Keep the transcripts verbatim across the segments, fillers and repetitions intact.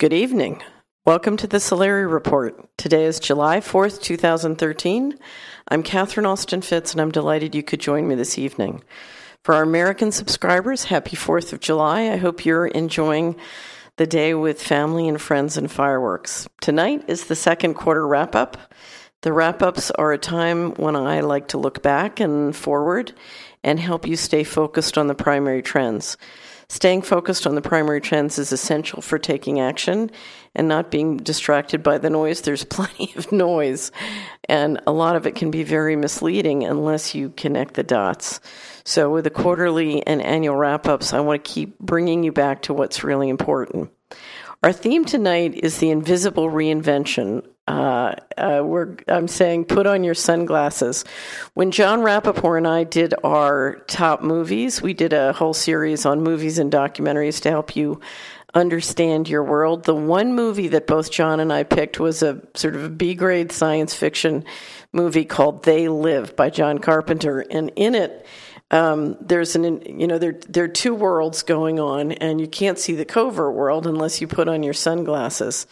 Good evening. Welcome to the Solari Report. Today is July fourth, two thousand thirteen. I'm Catherine Austin Fitz, and I'm delighted you could join me this evening. For our American subscribers, happy fourth of July. I hope you're enjoying the day with family and friends and fireworks. Tonight is the second quarter wrap-up. The wrap-ups are a time when I like to look back and forward and help you stay focused on the primary trends. Staying focused on the primary trends is essential for taking action and not being distracted by the noise. There's plenty of noise, and a lot of it can be very misleading unless you connect the dots. So with the quarterly and annual wrap-ups, I want to keep bringing you back to what's really important. Our theme tonight is the invisible reinvention. Uh, uh, we're, I'm saying put on your sunglasses. When John Rappaport and I did our top movies, we did a whole series on movies and documentaries to help you understand your world. The one movie that both John and I picked was a sort of a B-grade science fiction movie called They Live by John Carpenter. And in it, Um, there's an, you know, there, there are two worlds going on, and you can't see the covert world unless you put on your sunglasses.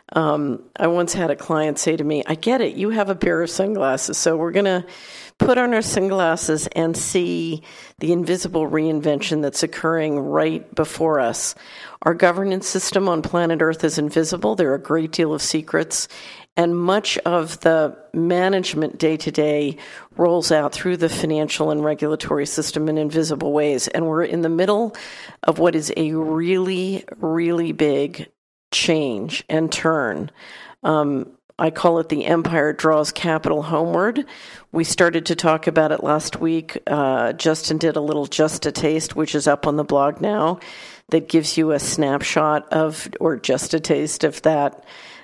Um, I once had a client say to me, I get it, you have a pair of sunglasses, so we're going to put on our sunglasses and see the invisible reinvention that's occurring right before us. Our governance system on planet Earth is invisible. There are a great deal of secrets, and much of the management day-to-day rolls out through the financial and regulatory system in invisible ways. And we're in the middle of what is a really, really big change and turn. Um, I call it the empire draws capital homeward. We started to talk about it last week. Uh, Justin did a little Just a Taste, which is up on the blog now, that gives you a snapshot of, or just a taste of that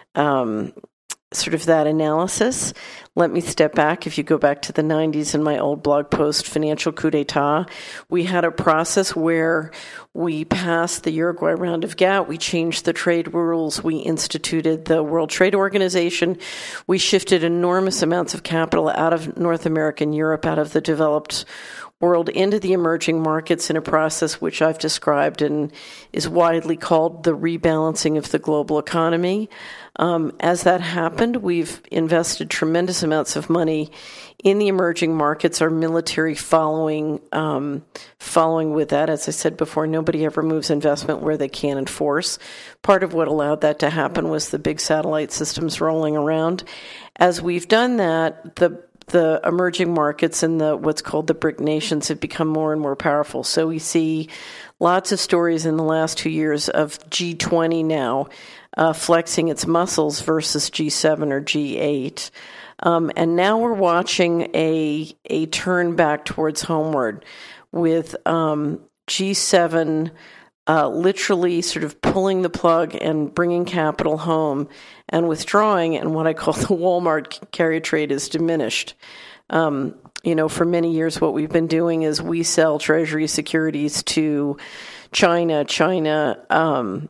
um sort of that analysis. Let me step back. If you go back to the nineties in my old blog post, Financial Coup d'etat, we had a process where we passed the Uruguay round of G A T T, we changed the trade rules, we instituted the World Trade Organization, we shifted enormous amounts of capital out of North America and Europe, out of the developed world into the emerging markets in a process which I've described and is widely called the rebalancing of the global economy. Um, as that happened, we've invested tremendous amounts of money in the emerging markets, our military following um, following with that. As I said before, nobody ever moves investment where they can't enforce. Part of what allowed that to happen was the big satellite systems rolling around. As we've done that, the the emerging markets and the what's called the BRIC nations have become more and more powerful. So we see lots of stories in the last two years of G twenty now uh, flexing its muscles versus G seven or G eight. Um, and now we're watching a a turn back towards homeward with um, G seven uh, literally sort of pulling the plug and bringing capital home and withdrawing, and what I call the Walmart carry trade is diminished. Um, you know, for many years, what we've been doing is we sell Treasury securities to China. China, um,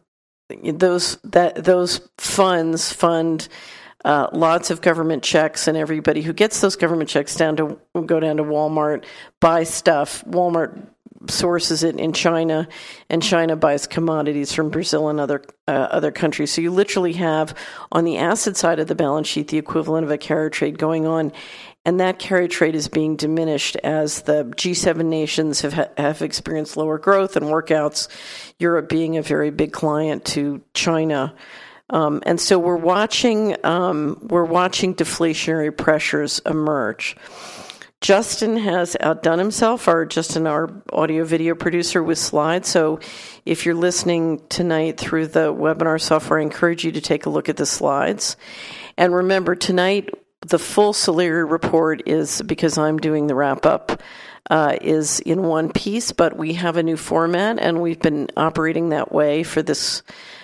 those that those funds fund uh, lots of government checks, and everybody who gets those government checks down to go down to Walmart, buy stuff. Walmart sources it in China, and China buys commodities from Brazil and other uh, other countries. So you literally have, on the asset side of the balance sheet, the equivalent of a carry trade going on, and that carry trade is being diminished as the G seven nations have ha- have experienced lower growth and workouts, Europe being a very big client to China. Um, and so we're watching um, we're watching deflationary pressures emerge. Justin has outdone himself, our Justin, our audio video producer, with slides. So if you're listening tonight through the webinar software, I encourage you to take a look at the slides. And remember, tonight, the full Solari report is, because I'm doing the wrap-up, uh, is in one piece, but we have a new format, and we've been operating that way for this,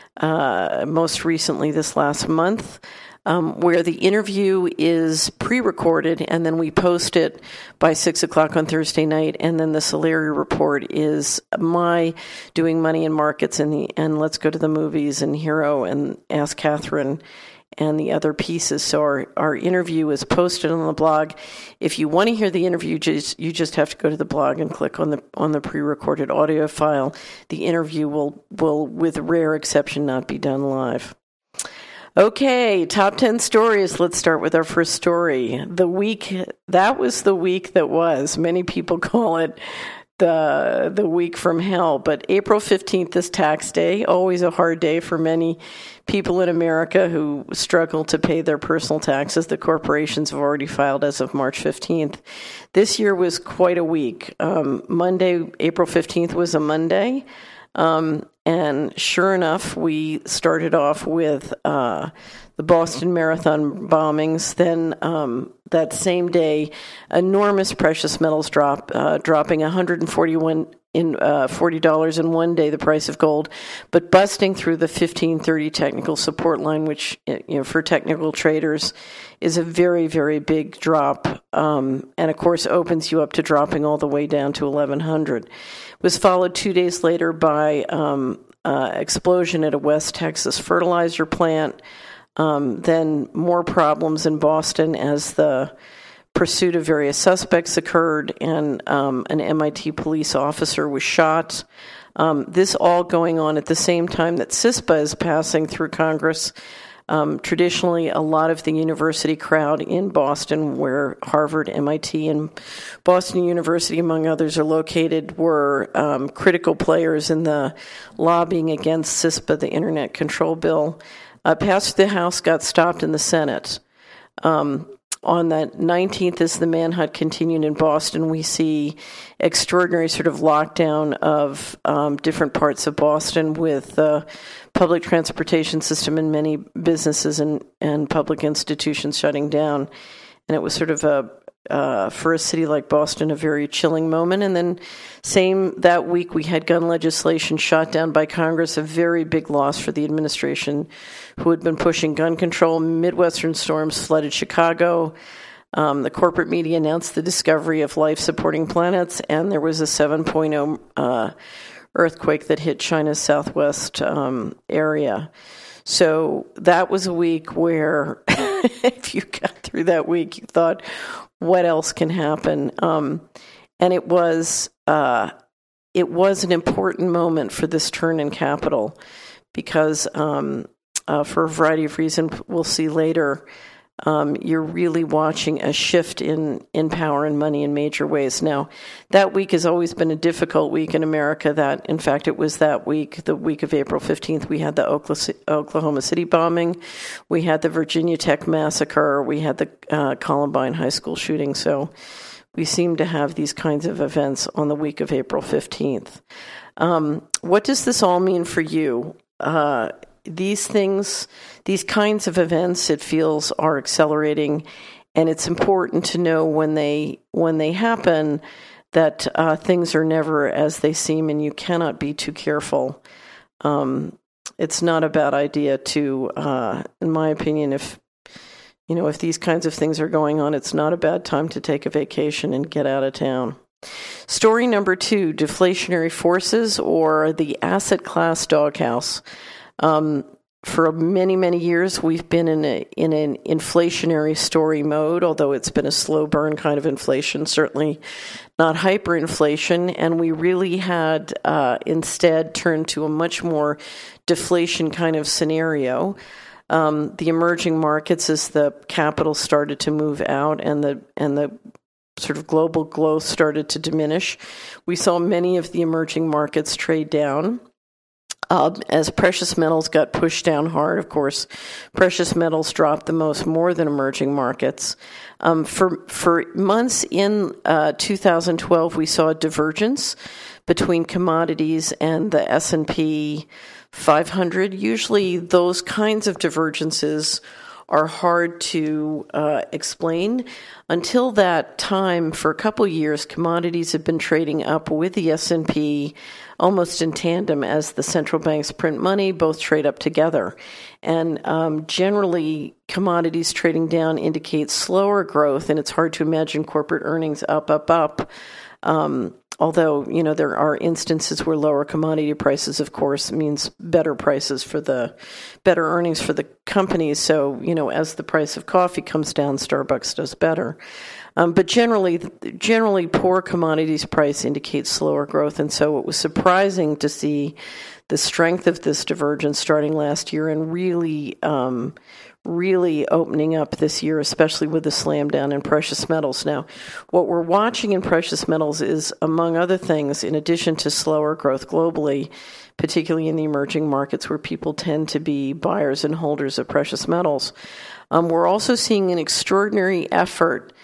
uh, most recently this last month. Um, where the interview is pre-recorded, and then we post it by six o'clock on Thursday night, and then the Solari report is my doing money and markets and the and let's go to the movies and Hero and Ask Catherine and the other pieces. So our, our interview is posted on the blog. If you want to hear the interview, just, you just have to go to the blog and click on the on the pre-recorded audio file. The interview will, will, with rare exception, not be done live. Okay, top ten stories. Let's start with our first story. The week, that was the week that was. Many people call it the the week from hell, but April fifteenth is tax day, always a hard day for many people in America who struggle to pay their personal taxes. The corporations have already filed as of March fifteenth. This year was quite a week. Um, Monday, April fifteenth was a Monday. Um, and sure enough, we started off with uh, the Boston Marathon bombings. Then um, that same day, enormous precious metals drop, uh, dropping one hundred forty-one in uh, forty dollars in one day, the price of gold, but busting through the fifteen thirty technical support line, which, you know, for technical traders is a very, very big drop, um, and of course opens you up to dropping all the way down to eleven hundred. It was followed two days later by um, uh, explosion at a West Texas fertilizer plant. Um, then more problems in Boston as the pursuit of various suspects occurred, and um, an M I T police officer was shot. Um, this all going on at the same time that CISPA is passing through Congress. Um, traditionally, a lot of the university crowd in Boston, where Harvard, M I T, and Boston University, among others, are located, were um, critical players in the lobbying against CISPA, the Internet Control Bill. Uh, passed the House, got stopped in the Senate. Um, on the nineteenth, as the manhunt continued in Boston, we see extraordinary sort of lockdown of um, different parts of Boston with the public transportation system and many businesses and, and public institutions shutting down. And it was sort of a, uh, for a city like Boston, a very chilling moment. And then same that week, we had gun legislation shot down by Congress, a very big loss for the administration who had been pushing gun control. Midwestern storms flooded Chicago. Um, the corporate media announced the discovery of life-supporting planets, and there was a seven point oh uh, earthquake that hit China's southwest um, area. So that was a week where if you got through that week, you thought, what else can happen? Um, and it was uh, it was an important moment for this turn in capital because um, uh, for a variety of reasons we'll see later, um, you're really watching a shift in, in power and money in major ways. Now, that week has always been a difficult week in America. That, in fact, it was that week, the week of April fifteenth, we had the Oklahoma City bombing, we had the Virginia Tech massacre, we had the uh, Columbine High School shooting. So we seem to have these kinds of events on the week of April fifteenth. Um, what does this all mean for you? Uh, these things, these kinds of events, it feels, are accelerating, and it's important to know when they when they happen that uh, things are never as they seem, and you cannot be too careful. Um, it's not a bad idea to, uh, in my opinion, if you know if these kinds of things are going on, it's not a bad time to take a vacation and get out of town. Story number two: deflationary forces or the asset class doghouse. Um, for many, many years, we've been in a, in an inflationary story mode, although it's been a slow burn kind of inflation, certainly not hyperinflation. And we really had uh, instead turned to a much more deflation kind of scenario. Um, the emerging markets, as the capital started to move out and the and the sort of global growth started to diminish, we saw many of the emerging markets trade down. Uh, as precious metals got pushed down hard, of course, precious metals dropped the most, more than emerging markets. Um, for for months in uh, two thousand twelve, we saw a divergence between commodities and the S and P five hundred. Usually those kinds of divergences are hard to uh, explain. Until that time, for a couple of years, commodities have been trading up with the S and P almost in tandem as the central banks print money, both trade up together. And um, generally, commodities trading down indicates slower growth, and it's hard to imagine corporate earnings up, up, up. Um, although, you know, there are instances where lower commodity prices, of course, means better prices for the better earnings for the companies. So, you know, as the price of coffee comes down, Starbucks does better. Um, but generally, generally, poor commodities price indicates slower growth, and so it was surprising to see the strength of this divergence starting last year and really, um, really opening up this year, especially with the slam down in precious metals. Now, what we're watching in precious metals is, among other things, in addition to slower growth globally, particularly in the emerging markets where people tend to be buyers and holders of precious metals, um, we're also seeing an extraordinary effort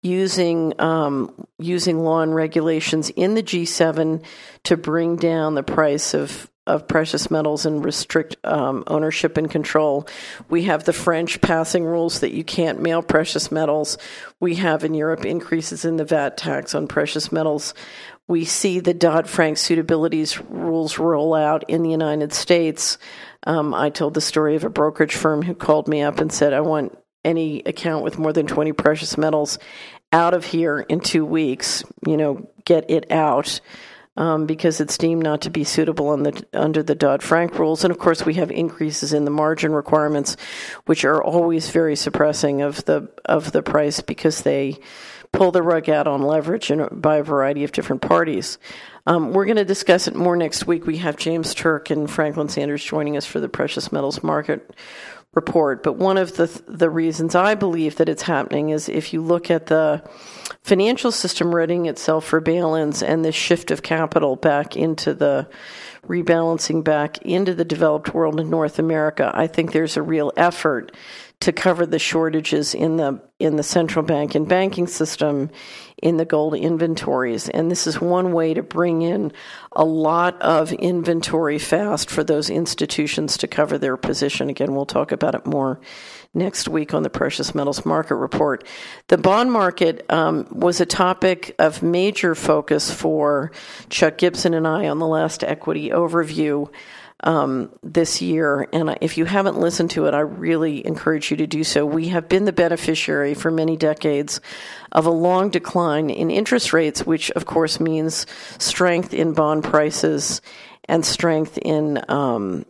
using um, using law and regulations in the G seven to bring down the price of, of precious metals and restrict um, ownership and control. We have the French passing rules that you can't mail precious metals. We have in Europe increases in the V A T tax on precious metals. We see the Dodd-Frank suitabilities rules roll out in the United States. Um, I told the story of a brokerage firm who called me up and said, I want any account with more than twenty precious metals out of here in two weeks, you know, get it out, um, because it's deemed not to be suitable on the, under the Dodd-Frank rules. And of course, we have increases in the margin requirements, which are always very suppressing of the of the price because they pull the rug out on leverage in, by a variety of different parties. Um, we're going to discuss it more next week. We have James Turk and Franklin Sanders joining us for the precious metals market report. But one of the the reasons I believe that it's happening is if you look at the financial system readying itself for bail-ins and this shift of capital back into the rebalancing back into the developed world in North America, I think there's a real effort to cover the shortages in the in the central bank and banking system in the gold inventories. And this is one way to bring in a lot of inventory fast for those institutions to cover their position. Again, we'll talk about it more next week on the Precious Metals Market Report. The bond market um, was a topic of major focus for Chuck Gibson and I on the last Equity Overview Um, this year, and if you haven't listened to it, I really encourage you to do so. We have been the beneficiary for many decades of a long decline in interest rates, which of course means strength in bond prices and strength in um,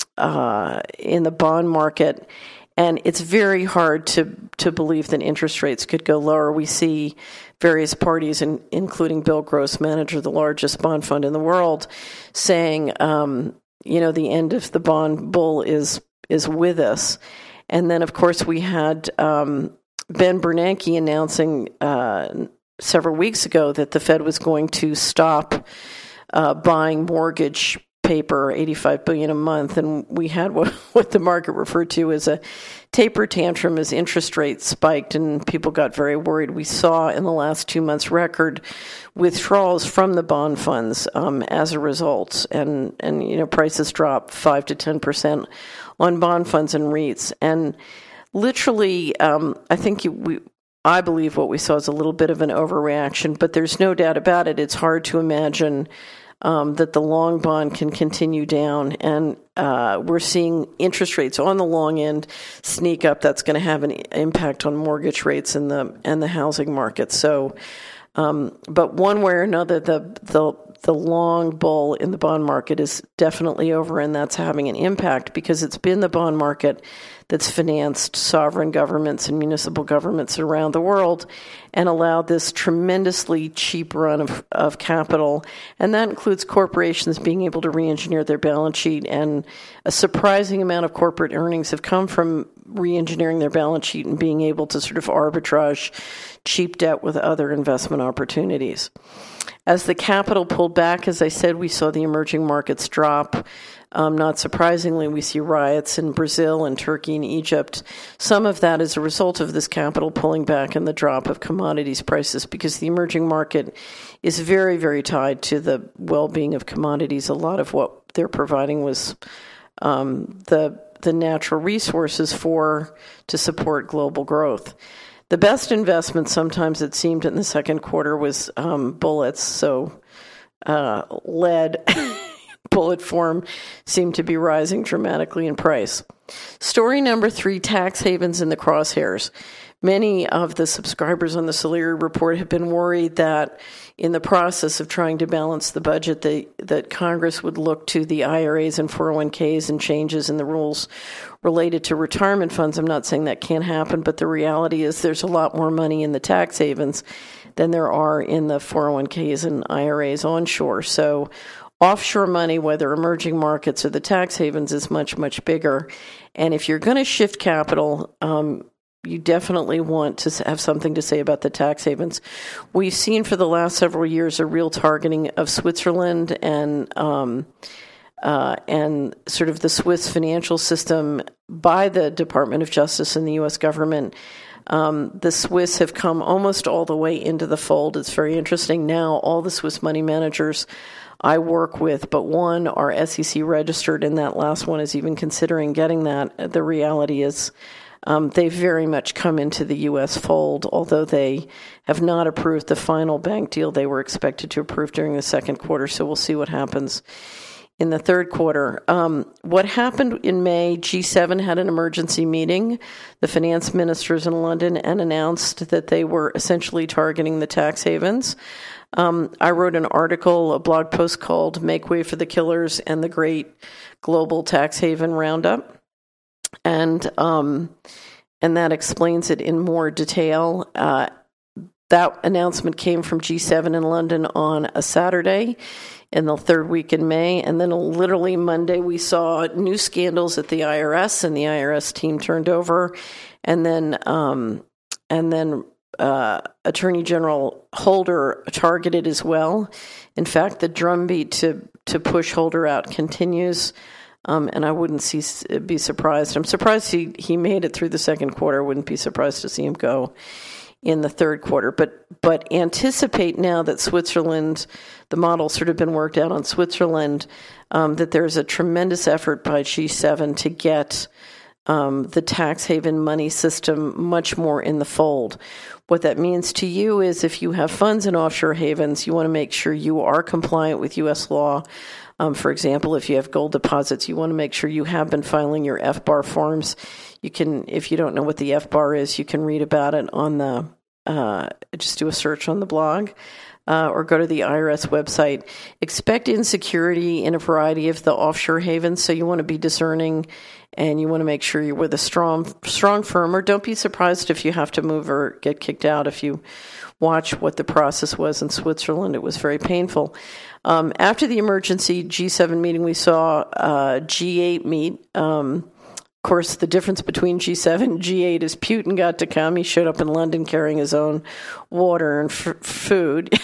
uh, in the bond market. And it's very hard to to believe that interest rates could go lower. We see various parties, in, including Bill Gross, manager of the largest bond fund in the world, saying, um, you know, the end of the bond bull is is with us. And then, of course, we had um, Ben Bernanke announcing uh, several weeks ago that the Fed was going to stop uh, buying mortgage paper, eighty-five billion dollars a month. And we had what, what the market referred to as a taper tantrum as interest rates spiked and people got very worried. We saw in the last two months record withdrawals from the bond funds um, as a result. And, and, you know, prices dropped five to ten percent on bond funds and REITs. And literally, um, I think you, we, I believe what we saw is a little bit of an overreaction, but there's no doubt about it. It's hard to imagine Um, that the long bond can continue down, and uh, we're seeing interest rates on the long end sneak up. That's going to have an impact on mortgage rates and the and the housing market. So, um, but one way or another, the the the long bull in the bond market is definitely over, and that's having an impact because it's been the bond market that's financed sovereign governments and municipal governments around the world and allowed this tremendously cheap run of, of capital. And that includes corporations being able to re-engineer their balance sheet. And a surprising amount of corporate earnings have come from re-engineering their balance sheet and being able to sort of arbitrage cheap debt with other investment opportunities. As the capital pulled back, as I said, we saw the emerging markets drop. Um, not surprisingly, we see riots in Brazil and Turkey and Egypt. Some of that is a result of this capital pulling back and the drop of commodities prices because the emerging market is very, very tied to the well-being of commodities. A lot of what they're providing was um, the the natural resources for to support global growth. The best investment, sometimes it seemed in the second quarter, was um, bullets, so uh, lead, bullet form seem to be rising dramatically in price. Story number three, tax havens in the crosshairs. Many of the subscribers on the Solari Report have been worried that in the process of trying to balance the budget, they, that Congress would look to the I R As and four oh one k's and changes in the rules related to retirement funds. I'm not saying that can't happen, but the reality is there's a lot more money in the tax havens than there are in the four oh one k's and I R As onshore. So offshore money, whether emerging markets or the tax havens, is much, much bigger. And if you're going to shift capital, um, you definitely want to have something to say about the tax havens. We've seen for the last several years a real targeting of Switzerland and um, uh, and sort of the Swiss financial system by the Department of Justice and the U S government. Um, the Swiss have come almost all the way into the fold. It's very interesting. Now all the Swiss money managers I work with, but one are S E C registered, and that last one is even considering getting that. The reality is Um, they very much come into the U S fold, although they have not approved the final bank deal they were expected to approve during the second quarter, so we'll see what happens in the third quarter. Um, what happened in May, G seven had an emergency meeting, the finance ministers in London, and announced that they were essentially targeting the tax havens. Um, I wrote an article, a blog post called Make Way for the Killers and the Great Global Tax Haven Roundup. And um, and that explains it in more detail. Uh, that announcement came from G seven in London on a Saturday in the third week in May. And then literally Monday, we saw new scandals at the I R S, and the I R S team turned over. And then, um, and then uh, Attorney General Holder targeted as well. In fact, the drumbeat to, to push Holder out continues. Um, and I wouldn't see, be surprised. I'm surprised he, he made it through the second quarter. I wouldn't be surprised to see him go in the third quarter. But but anticipate now that Switzerland, the model's sort of been worked out on Switzerland, um, that there's a tremendous effort by G seven to get um, the tax haven money system much more in the fold. What that means to you is if you have funds in offshore havens, you want to make sure you are compliant with U S law. Um, for example, if you have gold deposits, you want to make sure you have been filing your F B A R forms. You can, if you don't know what the F B A R is, you can read about it on the, uh, just do a search on the blog, uh, or go to the I R S website. Expect insecurity in a variety of the offshore havens, so you want to be discerning, and you want to make sure you're with a strong, strong firm, or don't be surprised if you have to move or get kicked out. If you watch what the process was in Switzerland, it was very painful. Um, after the emergency G seven meeting, we saw uh, G eight meet. Um, of course, the difference between G seven and G eight is Putin got to come. He showed up in London carrying his own water and f- food,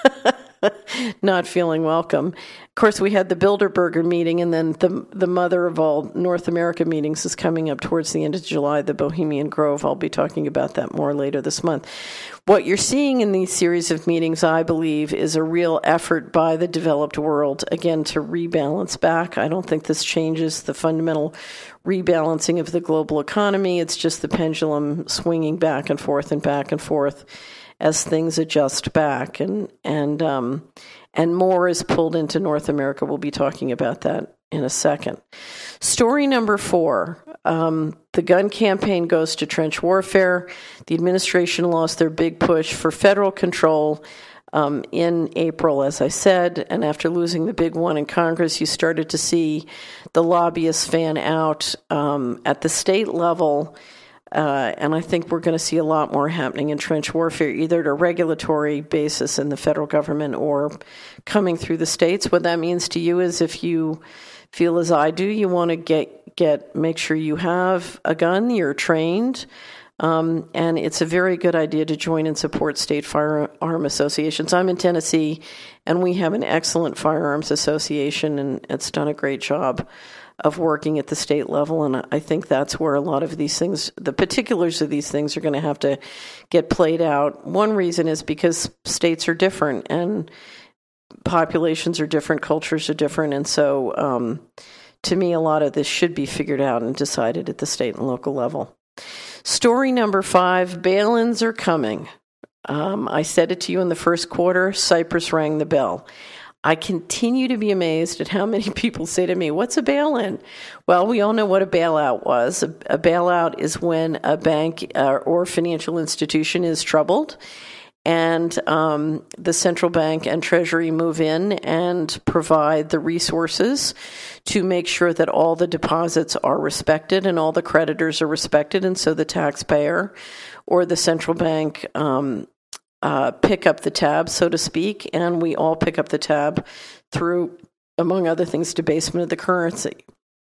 not feeling welcome. Of course, we had the Bilderberger meeting, and then the the mother of all North America meetings is coming up towards the end of July, the Bohemian Grove. I'll be talking about that more later this month. What you're seeing in these series of meetings, I believe, is a real effort by the developed world, again, to rebalance back. I don't think this changes the fundamental rebalancing of the global economy. It's just the pendulum swinging back and forth and back and forth as things adjust back. And, and, um, and more is pulled into North America. We'll be talking about that in a second. Story number four. Um, the gun campaign goes to trench warfare. The administration lost their big push for federal control um, in April, as I said, and after losing the big one in Congress, you started to see the lobbyists fan out um, at the state level, uh, and I think we're going to see a lot more happening in trench warfare, either at a regulatory basis in the federal government or coming through the states. What that means to you is if you feel as I do, you want to get get make sure you have a gun, you're trained, um, and it's a very good idea to join and support state firearm associations. I'm in Tennessee, and we have an excellent firearms association, and it's done a great job of working at the state level, and I think that's where a lot of these things, the particulars of these things, are going to have to get played out. One reason is because states are different, and populations are different, cultures are different, and so um, to me, a lot of this should be figured out and decided at the state and local level. Story number five, bail-ins are coming. Um, I said it to you in the first quarter, Cyprus rang the bell. I continue to be amazed at how many people say to me, what's a bail-in? Well, we all know what a bailout was. A, a bailout is when a bank uh, or financial institution is troubled, and um, the central bank and Treasury move in and provide the resources to make sure that all the deposits are respected and all the creditors are respected, and so the taxpayer or the central bank um, uh, pick up the tab, so to speak, and we all pick up the tab through, among other things, debasement of the currency.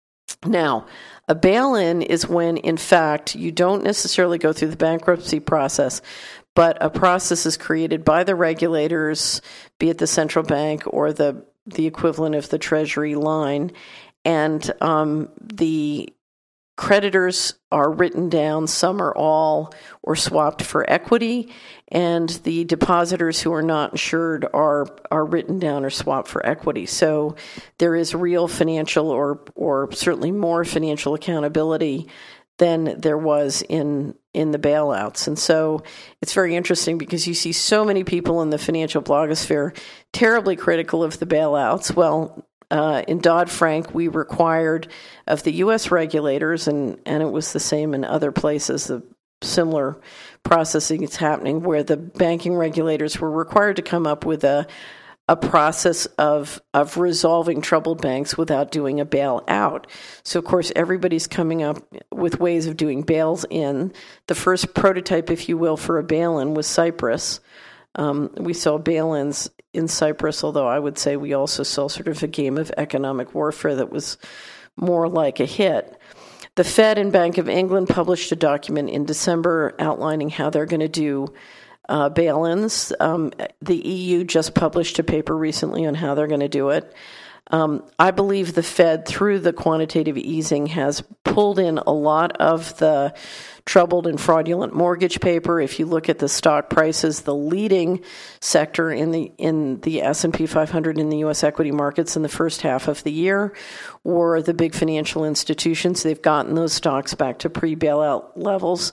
Now, a bail-in is when, in fact, you don't necessarily go through the bankruptcy process, but a process is created by the regulators, be it the central bank or the, the equivalent of the Treasury line, and um, the creditors are written down, some are all, or swapped for equity, and the depositors who are not insured are are written down or swapped for equity. So there is real financial or or certainly more financial accountability than there was in in the bailouts. And so it's very interesting because you see so many people in the financial blogosphere terribly critical of the bailouts. Well, Uh, in Dodd-Frank, we required of the U S regulators, and, and it was the same in other places, the similar processing is happening, where the banking regulators were required to come up with a a process of of resolving troubled banks without doing a bailout. So, of course, everybody's coming up with ways of doing bails in. The first prototype, if you will, for a bail-in was Cyprus. Um, we saw bail-ins in Cyprus, although I would say we also saw sort of a game of economic warfare that was more like a hit. The Fed and Bank of England published a document in December outlining how they're going to do uh, bail-ins. Um, the E U just published a paper recently on how they're going to do it. Um, I believe the Fed, through the quantitative easing, has pulled in a lot of the troubled and fraudulent mortgage paper. If you look at the stock prices, the leading sector in the in the S and P five hundred in the U S equity markets in the first half of the year were the big financial institutions. They've gotten those stocks back to pre-bailout levels.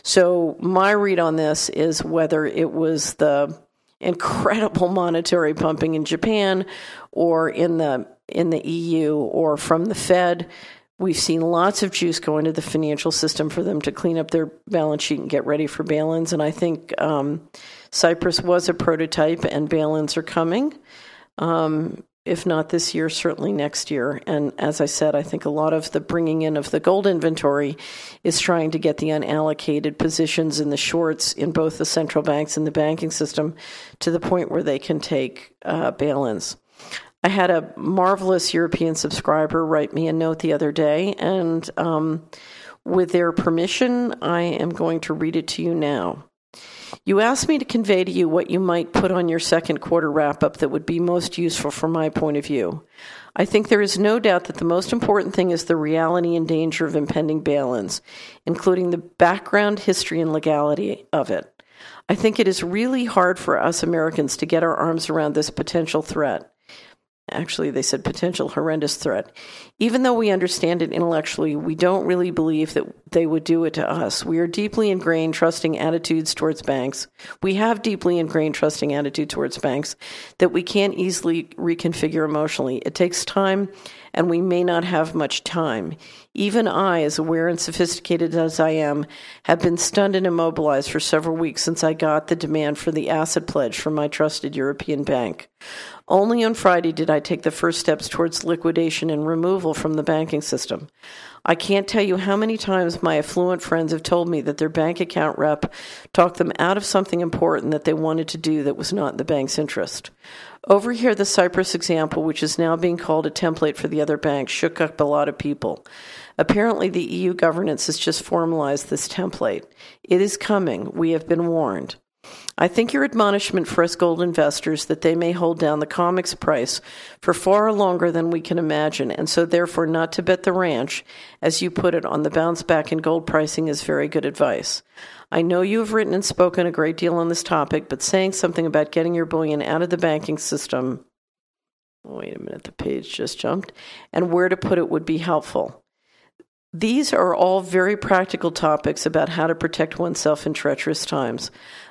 So my read on this is whether it was the incredible monetary pumping in Japan or in the in the E U or from the Fed, we've seen lots of juice go into the financial system for them to clean up their balance sheet and get ready for bail-ins. And I think um, Cyprus was a prototype, and bail-ins are coming. Um, if not this year, certainly next year. And as I said, I think a lot of the bringing in of the gold inventory is trying to get the unallocated positions in the shorts in both the central banks and the banking system to the point where they can take uh, bail-ins. I had a marvelous European subscriber write me a note the other day, and um, with their permission, I am going to read it to you now. You asked me to convey to you what you might put on your second quarter wrap-up that would be most useful from my point of view. I think there is no doubt that the most important thing is the reality and danger of impending bail-ins, including the background, history, and legality of it. I think it is really hard for us Americans to get our arms around this potential threat. Actually, they said potential horrendous threat. Even though we understand it intellectually, we don't really believe that they would do it to us. We are deeply ingrained trusting attitudes towards banks. We have deeply ingrained trusting attitude towards banks that we can't easily reconfigure emotionally. It takes time, and we may not have much time. Even I, as aware and sophisticated as I am, have been stunned and immobilized for several weeks since I got the demand for the asset pledge from my trusted European bank. Only on Friday did I take the first steps towards liquidation and removal from the banking system. I can't tell you how many times my affluent friends have told me that their bank account rep talked them out of something important that they wanted to do that was not in the bank's interest. Over here, the Cyprus example, which is now being called a template for the other banks, shook up a lot of people. Apparently, the E U governance has just formalized this template. It is coming. We have been warned. I think your admonishment for us gold investors that they may hold down the COMEX price for far longer than we can imagine, and so therefore not to bet the ranch, as you put it, on the bounce back in gold pricing is very good advice. I know you have written and spoken a great deal on this topic, but saying something about getting your bullion out of the banking system, wait a minute, the page just jumped, and where to put it would be helpful. These are all very practical topics about how to protect oneself in treacherous times.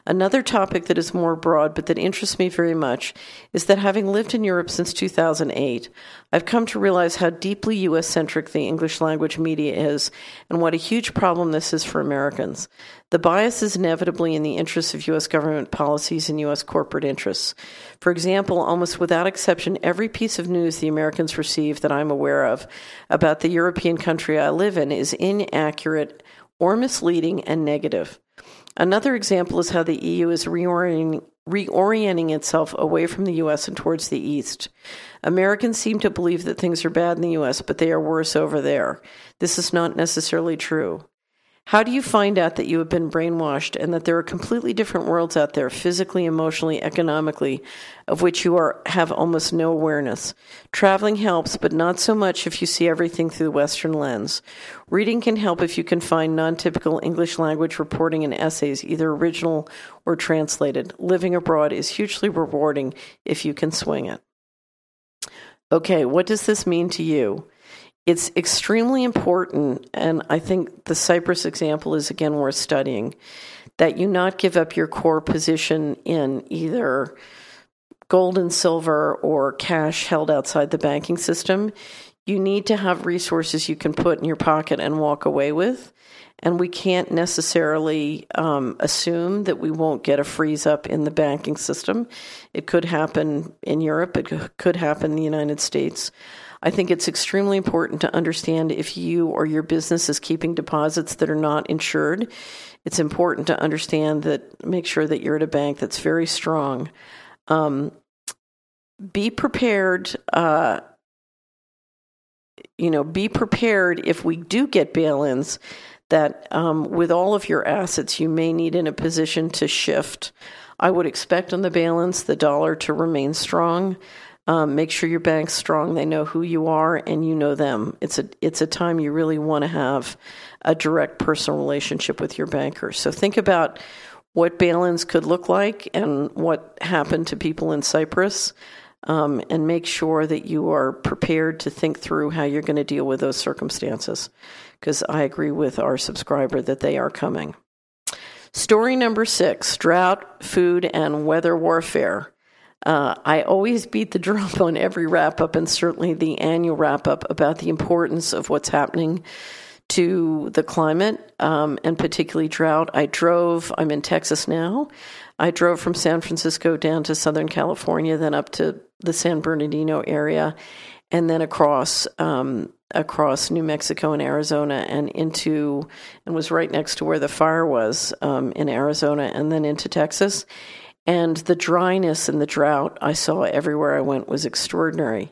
Another topic that is more broad but that interests me very much is that having lived in Europe since two thousand eight, I've come to realize how deeply U S-centric the English language media is and what a huge problem this is for Americans. The bias is inevitably in the interests of U S government policies and U S corporate interests. For example, almost without exception, every piece of news the Americans receive that I'm aware of about the European country I live in is inaccurate or misleading and negative. Another example is how the E U is reorienting, reorienting itself away from the U S and towards the East. Americans seem to believe that things are bad in the U S, but they are worse over there. This is not necessarily true. How do you find out that you have been brainwashed and that there are completely different worlds out there, physically, emotionally, economically, of which you are have almost no awareness? Traveling helps, but not so much if you see everything through the Western lens. Reading can help if you can find non-typical English language reporting and essays, either original or translated. Living abroad is hugely rewarding if you can swing it. Okay, what does this mean to you? It's extremely important, and I think the Cyprus example is again worth studying, that you not give up your core position in either gold and silver or cash held outside the banking system. You need to have resources you can put in your pocket and walk away with, and we can't necessarily um, assume that we won't get a freeze up in the banking system. It could happen in Europe. It could happen in the United States. I think it's extremely important to understand if you or your business is keeping deposits that are not insured. It's important to understand that, make sure that you're at a bank that's very strong. Um, be prepared, uh, you know, be prepared if we do get bail-ins, that um, with all of your assets, you may need in a position to shift. I would expect on the bail-ins the dollar to remain strong. Um, make sure your bank's strong. They know who you are and you know them. It's a it's a time you really want to have a direct personal relationship with your banker. So think about what bail-ins could look like and what happened to people in Cyprus, um, and make sure that you are prepared to think through how you're going to deal with those circumstances, because I agree with our subscriber that they are coming. Story number six, drought, food, and weather warfare. Uh, I always beat the drum on every wrap-up, and certainly the annual wrap-up, about the importance of what's happening to the climate, um, and particularly drought. I drove, I'm in Texas now, I drove from San Francisco down to Southern California, then up to the San Bernardino area, and then across um, across New Mexico and Arizona, and into, and was right next to where the fire was um, in Arizona, and then into Texas. And the dryness and the drought I saw everywhere I went was extraordinary.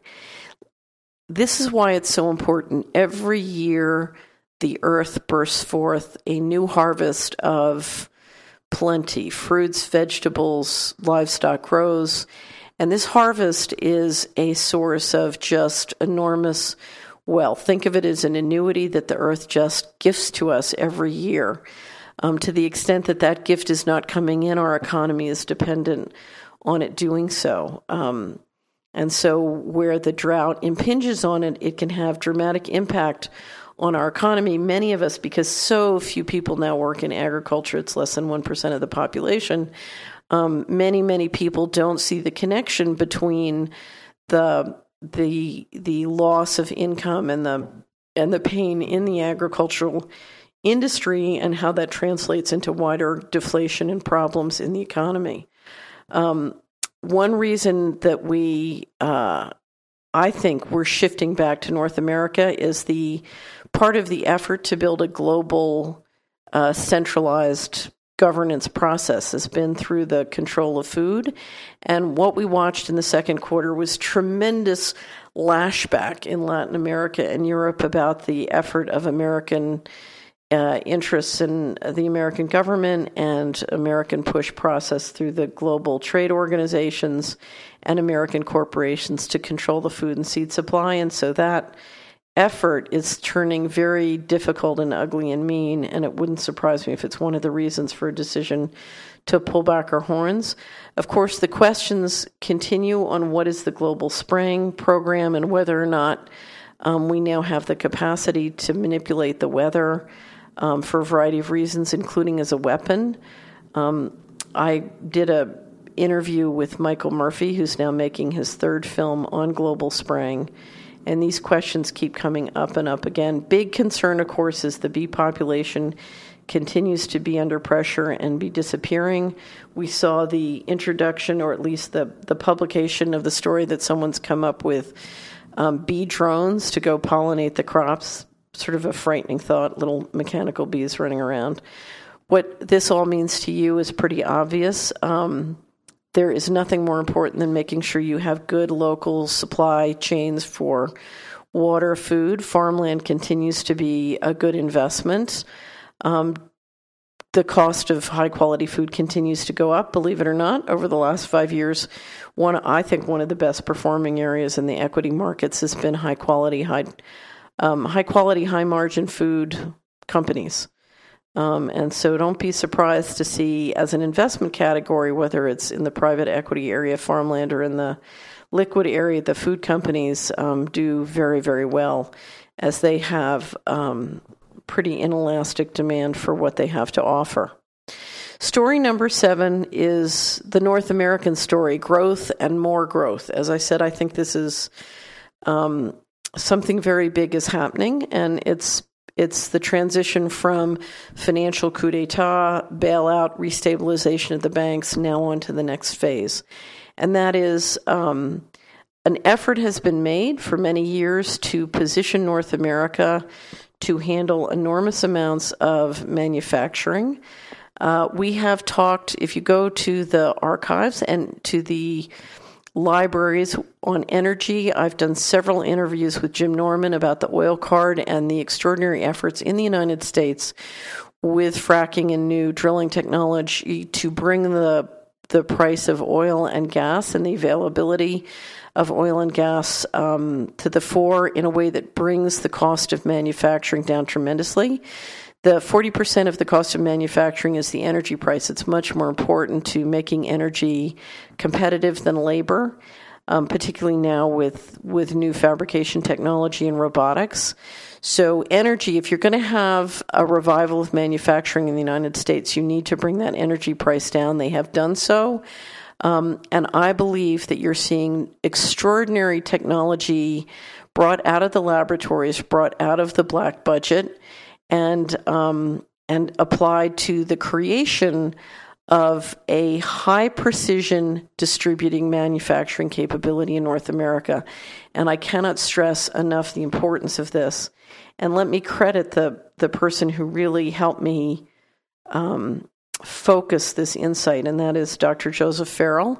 This is why it's so important. Every year, the earth bursts forth a new harvest of plenty. Fruits, vegetables, livestock grows. And this harvest is a source of just enormous wealth. Think of it as an annuity that the earth just gifts to us every year. Um, to the extent that that gift is not coming in, our economy is dependent on it doing so. Um, and so where the drought impinges on it, it can have dramatic impact on our economy. Many of us, because so few people now work in agriculture, it's less than one percent of the population, um, many, many people don't see the connection between the the the loss of income and the and the pain in the agricultural industry and how that translates into wider deflation and problems in the economy. Um, one reason that we, uh, I think we're shifting back to North America is the part of the effort to build a global uh, centralized governance process has been through the control of food. And what we watched in the second quarter was tremendous lashback in Latin America and Europe about the effort of American Uh, interests in the American government and American push process through the global trade organizations and American corporations to control the food and seed supply. And so that effort is turning very difficult and ugly and mean, and it wouldn't surprise me if it's one of the reasons for a decision to pull back our horns. Of course, the questions continue on what is the global spraying program and whether or not um, we now have the capacity to manipulate the weather Um, for a variety of reasons, including as a weapon. Um, I did a interview with Michael Murphy, who's now making his third film on global spraying, and these questions keep coming up and up again. Big concern, of course, is the bee population continues to be under pressure and be disappearing. We saw the introduction, or at least the, the publication of the story that someone's come up with, um, bee drones to go pollinate the crops. Sort of a frightening thought, little mechanical bees running around. What this all means to you is pretty obvious. Um, there is nothing more important than making sure you have good local supply chains for water, food. Farmland continues to be a good investment. Um, the cost of high-quality food continues to go up, believe it or not. Over the last five years, one I think one of the best performing areas in the equity markets has been high-quality, high, um, high-quality, high-margin food companies. Um, and so don't be surprised to see, as an investment category, whether it's in the private equity area, farmland, or in the liquid area, the food companies um, do very, very well, as they have um, pretty inelastic demand for what they have to offer. Story number seven is the North American story, growth and more growth. As I said, I think this is um, something very big is happening, and it's It's the transition from financial coup d'etat, bailout, restabilization of the banks, now on to the next phase. And that is um, an effort has been made for many years to position North America to handle enormous amounts of manufacturing. Uh, we have talked, if you go to the archives and to the libraries on energy, I've done several interviews with Jim Norman about the oil card and the extraordinary efforts in the United States with fracking and new drilling technology to bring the the price of oil and gas and the availability of oil and gas um, to the fore in a way that brings the cost of manufacturing down tremendously. The forty percent of the cost of manufacturing is the energy price. It's much more important to making energy competitive than labor, um, particularly now with, with new fabrication technology and robotics. So energy, if you're going to have a revival of manufacturing in the United States, you need to bring that energy price down. They have done so. Um, and I believe that you're seeing extraordinary technology brought out of the laboratories, brought out of the black budget, and um, and applied to the creation of a high-precision distributing manufacturing capability in North America. And I cannot stress enough the importance of this. And let me credit the, the person who really helped me um, focus this insight, and that is Doctor Joseph Farrell,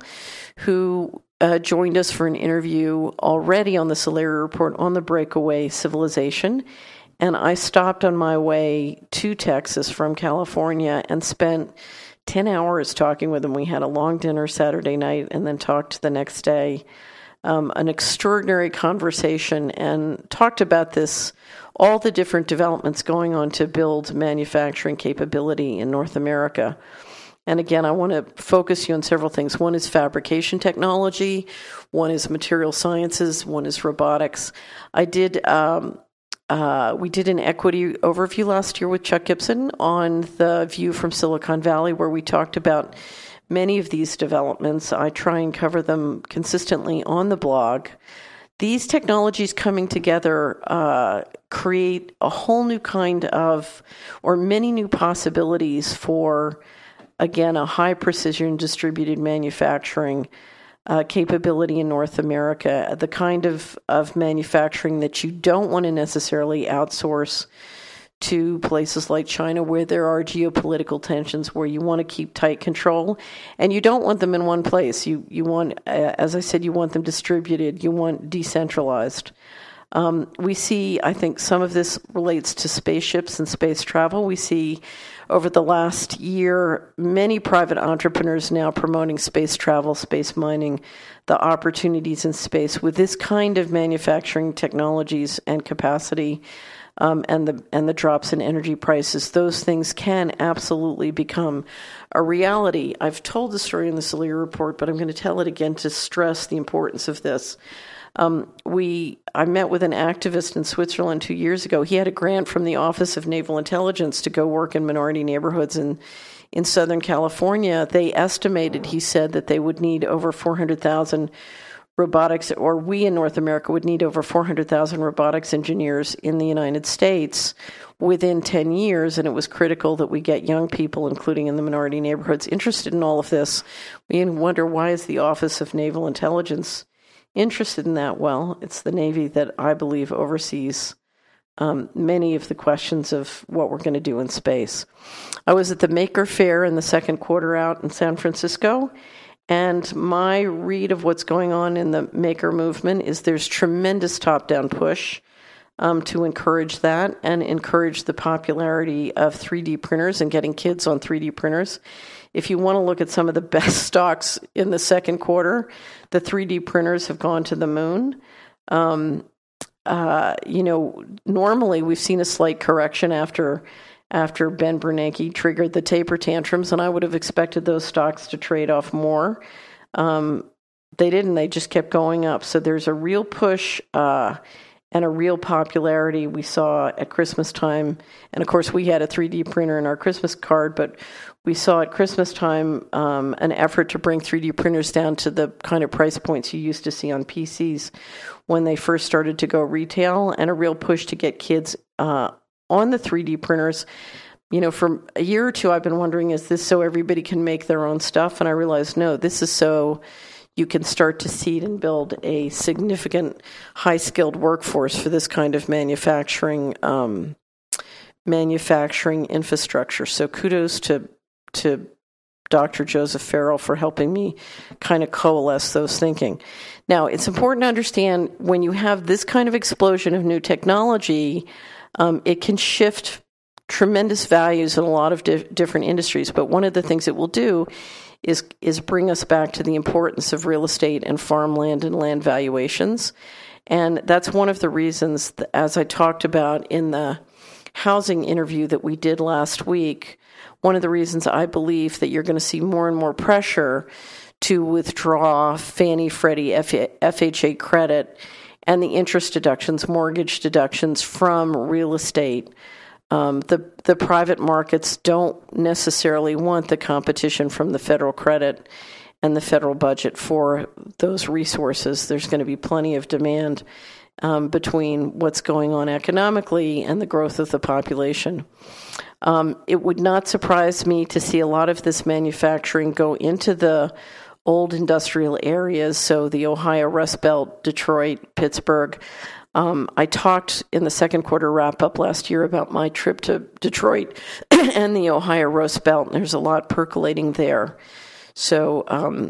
who uh, joined us for an interview already on the Solari Report on the breakaway civilization. And I stopped on my way to Texas from California and spent ten hours talking with him. We had a long dinner Saturday night and then talked the next day. Um, an extraordinary conversation, and talked about this, all the different developments going on to build manufacturing capability in North America. And again, I want to focus you on several things. One is fabrication technology. One is material sciences. One is robotics. I did... Um, Uh, we did an equity overview last year with Chuck Gibson on the view from Silicon Valley, where we talked about many of these developments. I try and cover them consistently on the blog. These technologies coming together uh, create a whole new kind of, or many new possibilities for, again, a high-precision distributed manufacturing Uh, capability in North America, the kind of, of manufacturing that you don't want to necessarily outsource to places like China, where there are geopolitical tensions, where you want to keep tight control, and you don't want them in one place. You you want, uh, as I said, you want them distributed. You want decentralized. Um, we see, I think some of this relates to spaceships and space travel. We see over the last year many private entrepreneurs now promoting space travel, space mining, the opportunities in space with this kind of manufacturing technologies and capacity, um, and the and the drops in energy prices. Those things can absolutely become a reality. I've told the story in the Solari Report, but I'm going to tell it again to stress the importance of this. Um, we, I met with an activist in Switzerland two years ago. He had a grant from the Office of Naval Intelligence to go work in minority neighborhoods in, in Southern California, they estimated, he said, that they would need over four hundred thousand robotics, or we in North America would need over four hundred thousand robotics engineers in the United States within ten years, and it was critical that we get young people, including in the minority neighborhoods, interested in all of this. We wonder, why is the Office of Naval Intelligence interested in that? Well, it's the Navy that I believe oversees um, many of the questions of what we're going to do in space. I was at the Maker Faire in the second quarter out in San Francisco, and my read of what's going on in the Maker movement is there's tremendous top-down push um, to encourage that and encourage the popularity of three D printers and getting kids on three D printers. If you want to look at some of the best stocks in the second quarter, the three D printers have gone to the moon. Um, uh, you know, normally we've seen a slight correction after after Ben Bernanke triggered the taper tantrums, and I would have expected those stocks to trade off more. Um, they didn't. They just kept going up. So there's a real push uh, and a real popularity we saw at Christmas time. And, of course, we had a three D printer in our Christmas card, but we saw at Christmas time um, an effort to bring three D printers down to the kind of price points you used to see on P Cs when they first started to go retail, and a real push to get kids uh, on the three D printers. You know, for a year or two, I've been wondering, is this so everybody can make their own stuff? And I realized, no, this is so you can start to seed and build a significant high-skilled workforce for this kind of manufacturing um, manufacturing infrastructure. So kudos to to Doctor Joseph Farrell for helping me kind of coalesce those thinking. Now, it's important to understand when you have this kind of explosion of new technology, um, it can shift tremendous values in a lot of di- different industries. But one of the things it will do is is bring us back to the importance of real estate and farmland and land valuations. And that's one of the reasons, that, as I talked about in the housing interview that we did last week, one of the reasons I believe that you're going to see more and more pressure to withdraw Fannie, Freddie, F H A credit and the interest deductions, mortgage deductions from real estate. Um, the the private markets don't necessarily want the competition from the federal credit and the federal budget for those resources. There's going to be plenty of demand um, between what's going on economically and the growth of the population. Um, it would not surprise me to see a lot of this manufacturing go into the old industrial areas, so the Ohio Rust Belt, Detroit, Pittsburgh. Um, I talked in the second quarter wrap-up last year about my trip to Detroit and the Ohio Rust Belt, and there's a lot percolating there. So um,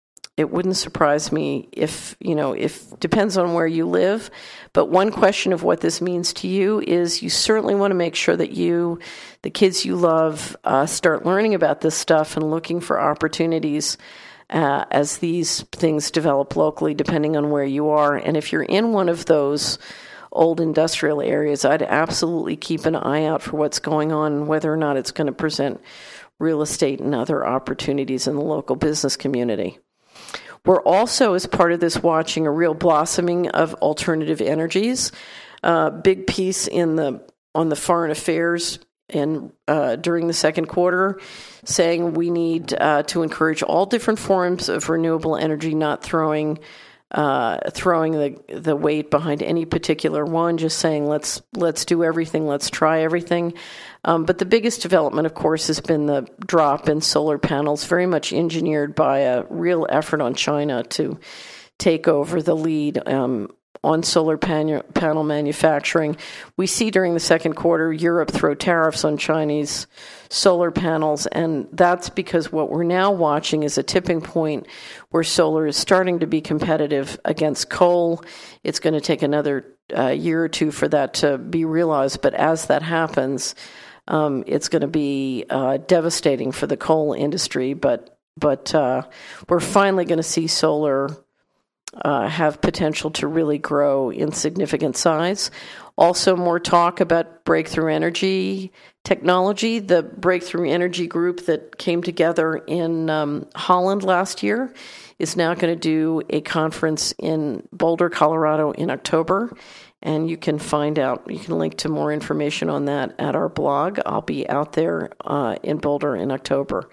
it wouldn't surprise me if, you know, if depends on where you live. But one question of what this means to you is you certainly want to make sure that you, the kids you love, uh, start learning about this stuff and looking for opportunities Uh, as these things develop locally, depending on where you are. And if you're in one of those old industrial areas, I'd absolutely keep an eye out for what's going on and whether or not it's going to present real estate and other opportunities in the local business community. We're also, as part of this, watching a real blossoming of alternative energies. Uh, big piece in the on the foreign affairs and uh, during the second quarter, saying we need uh, to encourage all different forms of renewable energy, not throwing uh, throwing the the weight behind any particular one. Just saying let's let's do everything, let's try everything. Um, but the biggest development, of course, has been the drop in solar panels, very much engineered by a real effort on China to take over the lead Um, on solar pan- panel manufacturing. We see during the second quarter Europe throw tariffs on Chinese solar panels, and that's because what we're now watching is a tipping point where solar is starting to be competitive against coal. It's going to take another uh, year or two for that to be realized, but as that happens, um, it's going to be uh, devastating for the coal industry, but, but uh, we're finally going to see solar uh, have potential to really grow in significant size. Also, more talk about breakthrough energy technology. The Breakthrough Energy Group that came together in um, Holland last year is now going to do a conference in Boulder, Colorado in October. And you can find out, you can link to more information on that at our blog. I'll be out there uh, in Boulder in October.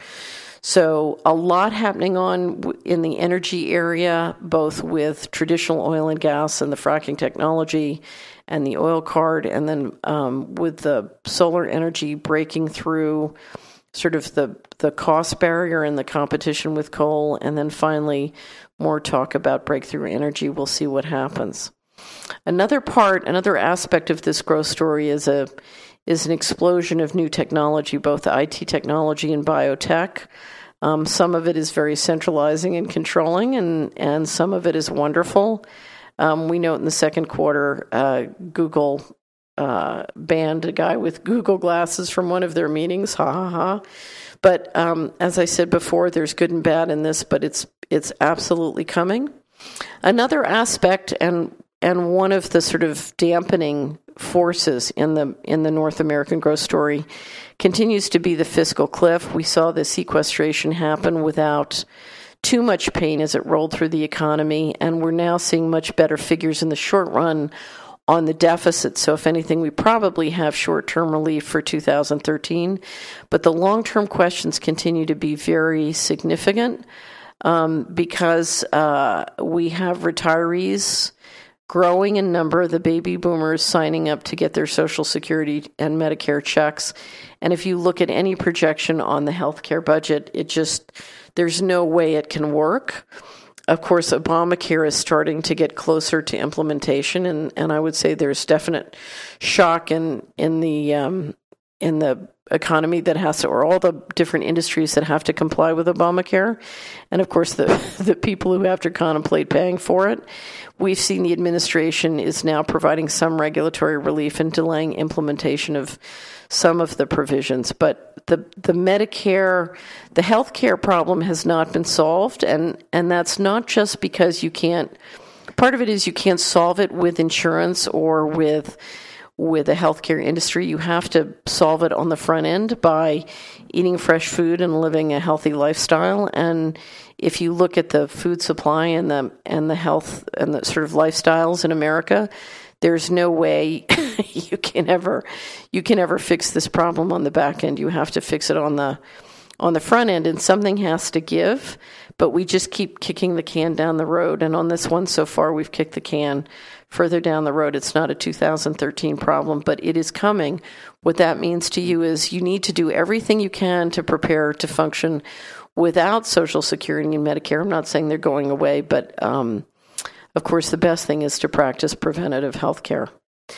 So a lot happening on in the energy area, both with traditional oil and gas and the fracking technology and the oil card, and then um, with the solar energy breaking through sort of the, the cost barrier and the competition with coal, and then finally more talk about breakthrough energy. We'll see what happens. Another part, another aspect of this growth story is a is an explosion of new technology, both I T technology and biotech. Um, some of it is very centralizing and controlling, and, and some of it is wonderful. Um, we note in the second quarter, uh, Google uh, banned a guy with Google glasses from one of their meetings. Ha ha ha. But um, as I said before, there's good and bad in this, but it's it's absolutely coming. Another aspect, and and one of the sort of dampening forces in the in the North American growth story continues to be the fiscal cliff. We saw the sequestration happen without too much pain as it rolled through the economy, and we're now seeing much better figures in the short run on the deficit. So if anything, we probably have short-term relief for two thousand thirteen, but the long-term questions continue to be very significant um, because uh, we have retirees growing in number, the baby boomers signing up to get their Social Security and Medicare checks. And if you look at any projection on the healthcare budget, it just, there's no way it can work. Of course, Obamacare is starting to get closer to implementation, and, and I would say there's definite shock in in the um, in the economy that has to, or all the different industries that have to comply with Obamacare, and of course the the people who have to contemplate paying for it. We've seen the administration is now providing some regulatory relief and delaying implementation of some of the provisions, but the the Medicare, the healthcare problem has not been solved, and and that's not just because you can't. Part of it is you can't solve it with insurance or with with the healthcare industry. You have to solve it on the front end by eating fresh food and living a healthy lifestyle. And if you look at the food supply and the and the health and the sort of lifestyles in America, there's no way you can ever you can ever fix this problem on the back end. You have to fix it on the on the front end, and something has to give. But we just keep kicking the can down the road. And on this one so far, we've kicked the can further down the road. It's not a two thousand thirteen problem, but it is coming. What that means to you is you need to do everything you can to prepare to function without Social Security and Medicare. I'm not saying they're going away, but um, of course, the best thing is to practice preventative health care.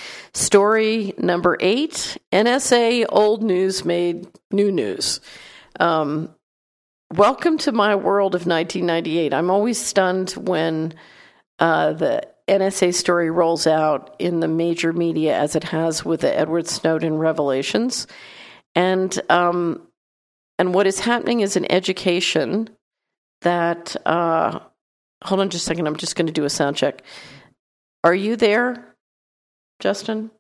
Story number eight, N S A old news made new news. Um, welcome to my world of nineteen ninety-eight. I'm always stunned when uh, the N S A story rolls out in the major media as it has with the Edward Snowden revelations. And um, and what is happening is an education that, uh, hold on just a second, I'm just going to do a sound check. Are you there, Justin?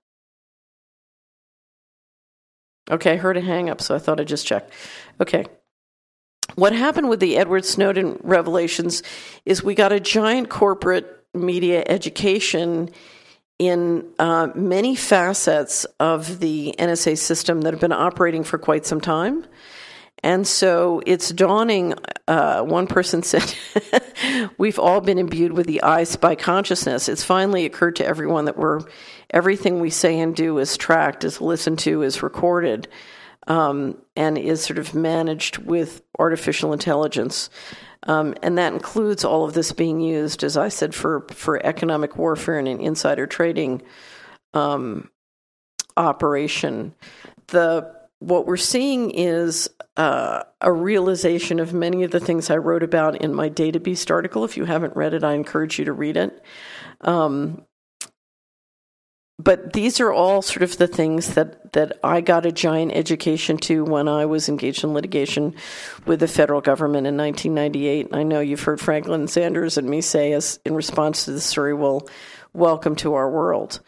Okay, I heard a hang up, so I thought I'd just check. Okay. What happened with the Edward Snowden revelations is we got a giant corporate media education in uh, many facets of the N S A system that have been operating for quite some time. And so it's dawning, uh, one person said, we've all been imbued with the I Spy consciousness. It's finally occurred to everyone that we're, everything we say and do is tracked, is listened to, is recorded, um, and is sort of managed with artificial intelligence. Um, and that includes all of this being used, as I said, for, for economic warfare and an insider trading um, operation. The what we're seeing is uh, a realization of many of the things I wrote about in my Data Beast article. If you haven't read it, I encourage you to read it. Um, but these are all sort of the things that, that I got a giant education to when I was engaged in litigation with the federal government in nineteen ninety-eight. And I know you've heard Franklin Sanders and me say, as in response to the story, well, welcome to our world.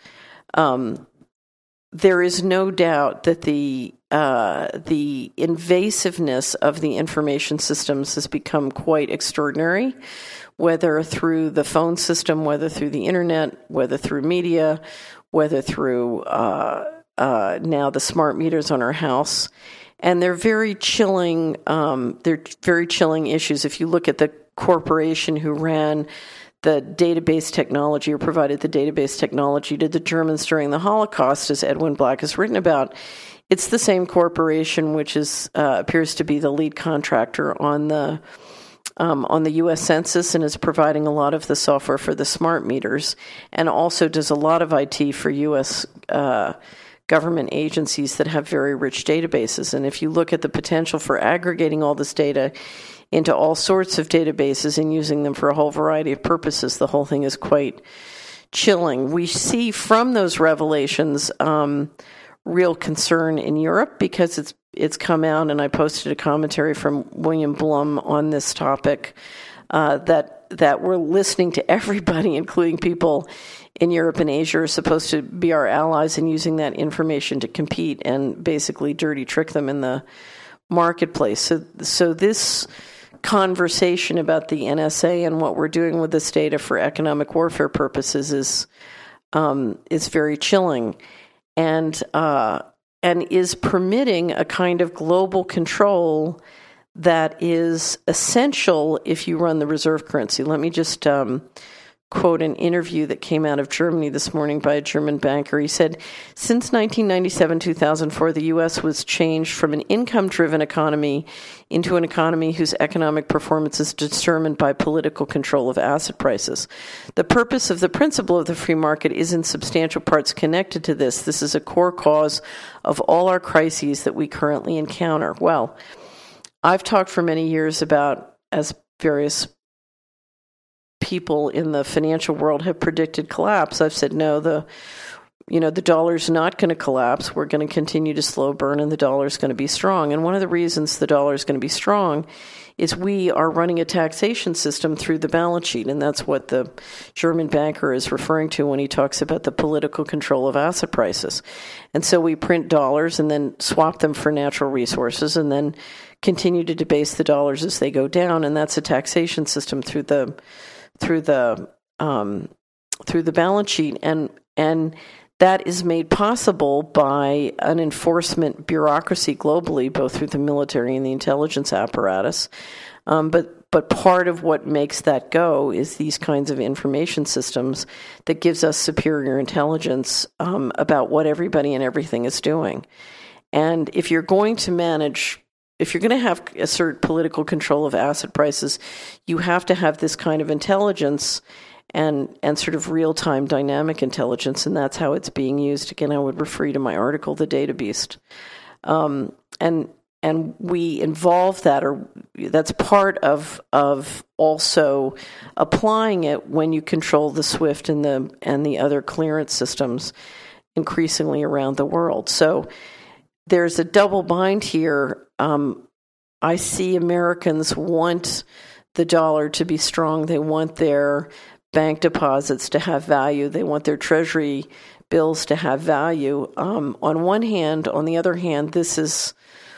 Um, there is no doubt that the uh, the invasiveness of the information systems has become quite extraordinary, whether through the phone system, whether through the internet, whether through media, whether through uh, uh, now the smart meters on our house. And they're very chilling, um, they're very chilling issues. If you look at the corporation who ran the database technology or provided the database technology to the Germans during the Holocaust, as Edwin Black has written about, it's the same corporation which is uh, appears to be the lead contractor on the um, on the U S Census and is providing a lot of the software for the smart meters, and also does a lot of I T for U S uh, government agencies that have very rich databases. And if you look at the potential for aggregating all this data into all sorts of databases and using them for a whole variety of purposes, the whole thing is quite chilling. We see from those revelations um, real concern in Europe, because it's it's come out, and I posted a commentary from William Blum on this topic, uh, that that we're listening to everybody, including people in Europe and Asia, are supposed to be our allies in using that information to compete and basically dirty trick them in the marketplace. So, so this conversation about the N S A and what we're doing with this data for economic warfare purposes is um, is very chilling, and uh, and is permitting a kind of global control that is essential if you run the reserve currency. Let me just um, quote an interview that came out of Germany this morning by a German banker. He said, since nineteen ninety-seven to two thousand four, the U S was changed from an income-driven economy into an economy whose economic performance is determined by political control of asset prices. The purpose of the principle of the free market is in substantial parts connected to this. This is a core cause of all our crises that we currently encounter. Well, I've talked for many years about, as various people in the financial world have predicted collapse, I've said, no, the you know, the dollar's not going to collapse. We're going to continue to slow burn, and the dollar's going to be strong. And one of the reasons the dollar is going to be strong is we are running a taxation system through the balance sheet, and that's what the German banker is referring to when he talks about the political control of asset prices. And so we print dollars and then swap them for natural resources, and then continue to debase the dollars as they go down, and that's a taxation system through the through the um, through the balance sheet, and and that is made possible by an enforcement bureaucracy globally, both through the military and the intelligence apparatus. Um, but but part of what makes that go is these kinds of information systems that gives us superior intelligence um, about what everybody and everything is doing. And if you're going to manage If you're going to have assert political control of asset prices, you have to have this kind of intelligence and and sort of real-time dynamic intelligence, and that's how it's being used. Again, I would refer you to my article, The Data Beast. Um, and and we involve that, or that's part of of also applying it when you control the SWIFT and the and the other clearance systems increasingly around the world. So there's a double bind here. Um, I see Americans want the dollar to be strong. They want their bank deposits to have value. They want their treasury bills to have value. Um, on one hand, on the other hand, this is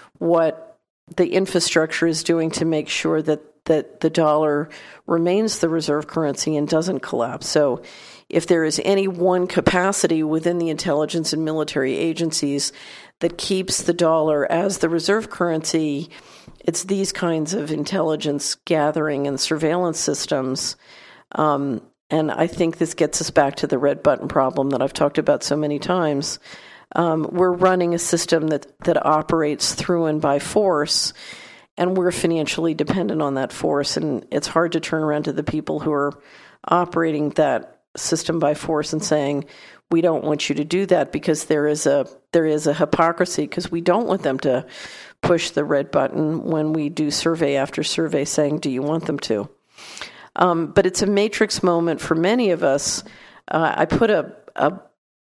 what the infrastructure is doing to make sure that, that the dollar remains the reserve currency and doesn't collapse. So if there is any one capacity within the intelligence and military agencies that keeps the dollar as the reserve currency, it's these kinds of intelligence gathering and surveillance systems. Um, and I think this gets us back to the red button problem that I've talked about so many times. Um, we're running a system that, that operates through and by force, and we're financially dependent on that force. And it's hard to turn around to the people who are operating that system by force and saying, we don't want you to do that, because there is a there is a hypocrisy, because we don't want them to push the red button when we do survey after survey saying, do you want them to? Um, but it's a matrix moment for many of us. Uh, I put a, a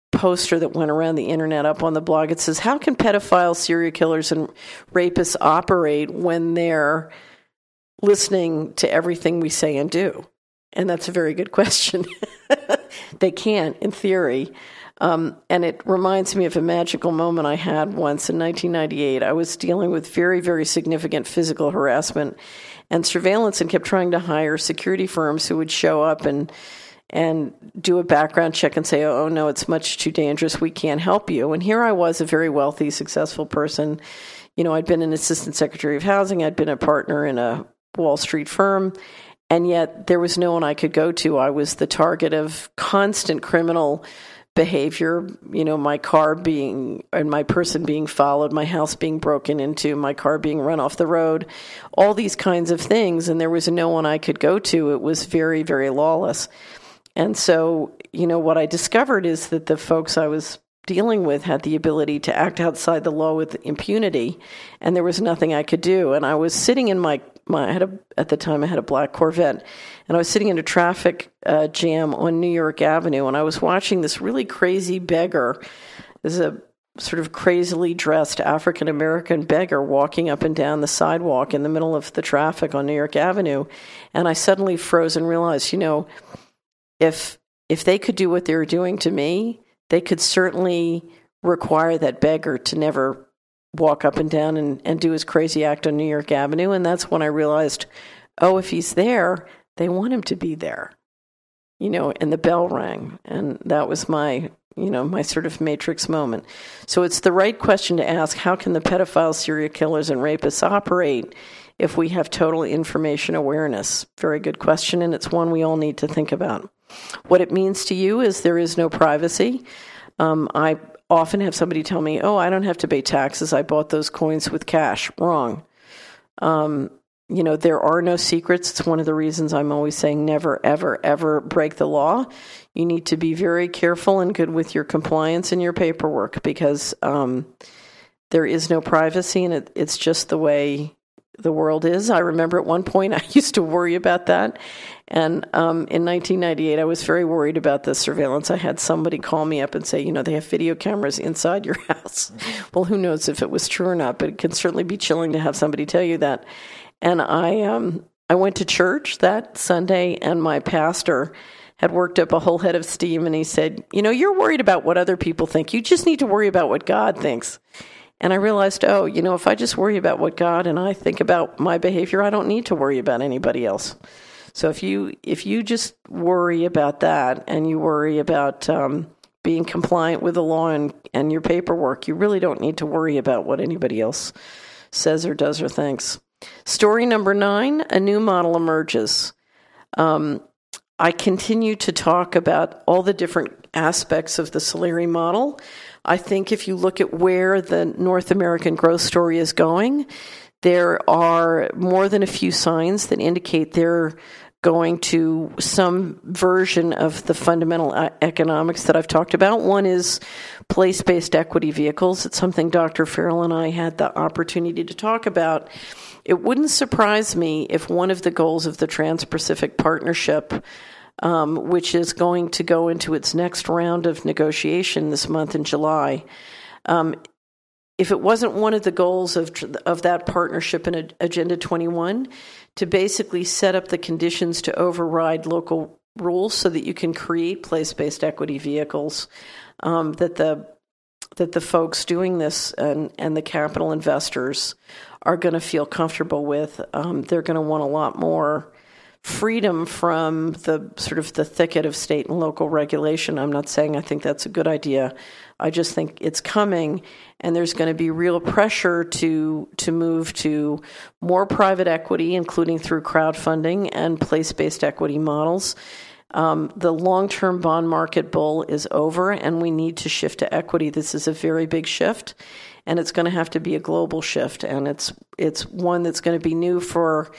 poster that went around the internet up on the blog. It says, how can pedophiles, serial killers, and rapists operate when they're listening to everything we say and do? And that's a very good question. They can't, in theory. Um, and it reminds me of a magical moment I had once in nineteen ninety-eight. I was dealing with very, very significant physical harassment and surveillance, and kept trying to hire security firms who would show up and and do a background check and say, oh, no, it's much too dangerous. We can't help you. And here I was, a very wealthy, successful person. You know, I'd been an assistant secretary of housing. I'd been a partner in a Wall Street firm. And yet there was no one I could go to. I was the target of constant criminal behavior, you know, my car being, and my person being followed, my house being broken into, my car being run off the road, all these kinds of things. And there was no one I could go to. It was very, very lawless. And so, you know, what I discovered is that the folks I was dealing with had the ability to act outside the law with impunity, and there was nothing I could do. And I was sitting in my, my I had a, at the time I had a black Corvette, and I was sitting in a traffic uh, jam on New York Avenue, and I was watching this really crazy beggar. There's a sort of crazily dressed African-American beggar walking up and down the sidewalk in the middle of the traffic on New York Avenue. And I suddenly froze and realized, you know, if if they could do what they were doing to me, they could certainly require that beggar to never walk up and down and, and do his crazy act on New York Avenue. And that's when I realized, oh, if he's there, they want him to be there. You know, and the bell rang. And that was my, you know, my sort of matrix moment. So it's the right question to ask, how can the pedophiles, serial killers, and rapists operate if we have total information awareness? Very good question, and it's one we all need to think about. What it means to you is there is no privacy. Um, I often have somebody tell me, oh, I don't have to pay taxes. I bought those coins with cash. Wrong. Um, you know, there are no secrets. It's one of the reasons I'm always saying never, ever, ever break the law. You need to be very careful and good with your compliance and your paperwork, because um, there is no privacy, and it, it's just the way the world is. I remember at one point I used to worry about that. And um, in nineteen ninety-eight, I was very worried about the surveillance. I had somebody call me up and say, you know, they have video cameras inside your house. Well, who knows if it was true or not, but it can certainly be chilling to have somebody tell you that. And I, um, I went to church that Sunday, and my pastor had worked up a whole head of steam, and he said, you know, you're worried about what other people think. You just need to worry about what God thinks. And I realized, oh, you know, if I just worry about what God and I think about my behavior, I don't need to worry about anybody else. So if you if you just worry about that, and you worry about um, being compliant with the law and, and your paperwork, you really don't need to worry about what anybody else says or does or thinks. Story number nine, a new model emerges. Um, I continue to talk about all the different aspects of the Solari model. I think if you look at where the North American growth story is going, there are more than a few signs that indicate they're going to some version of the fundamental economics that I've talked about. One is place-based equity vehicles. It's something Doctor Farrell and I had the opportunity to talk about. It wouldn't surprise me if one of the goals of the Trans-Pacific Partnership, um, which is going to go into its next round of negotiation this month in July, um, if it wasn't one of the goals of of that partnership in Agenda twenty-one, to basically set up the conditions to override local rules so that you can create place-based equity vehicles, um, that the that the folks doing this and, and the capital investors are going to feel comfortable with. Um, they're going to want a lot more freedom from the sort of the thicket of state and local regulation. I'm not saying I think that's a good idea. I just think it's coming, and there's going to be real pressure to to move to more private equity, including through crowdfunding and place-based equity models. Um, the long-term bond market bull is over, and we need to shift to equity. This is a very big shift, and it's going to have to be a global shift, and it's it's one that's going to be new for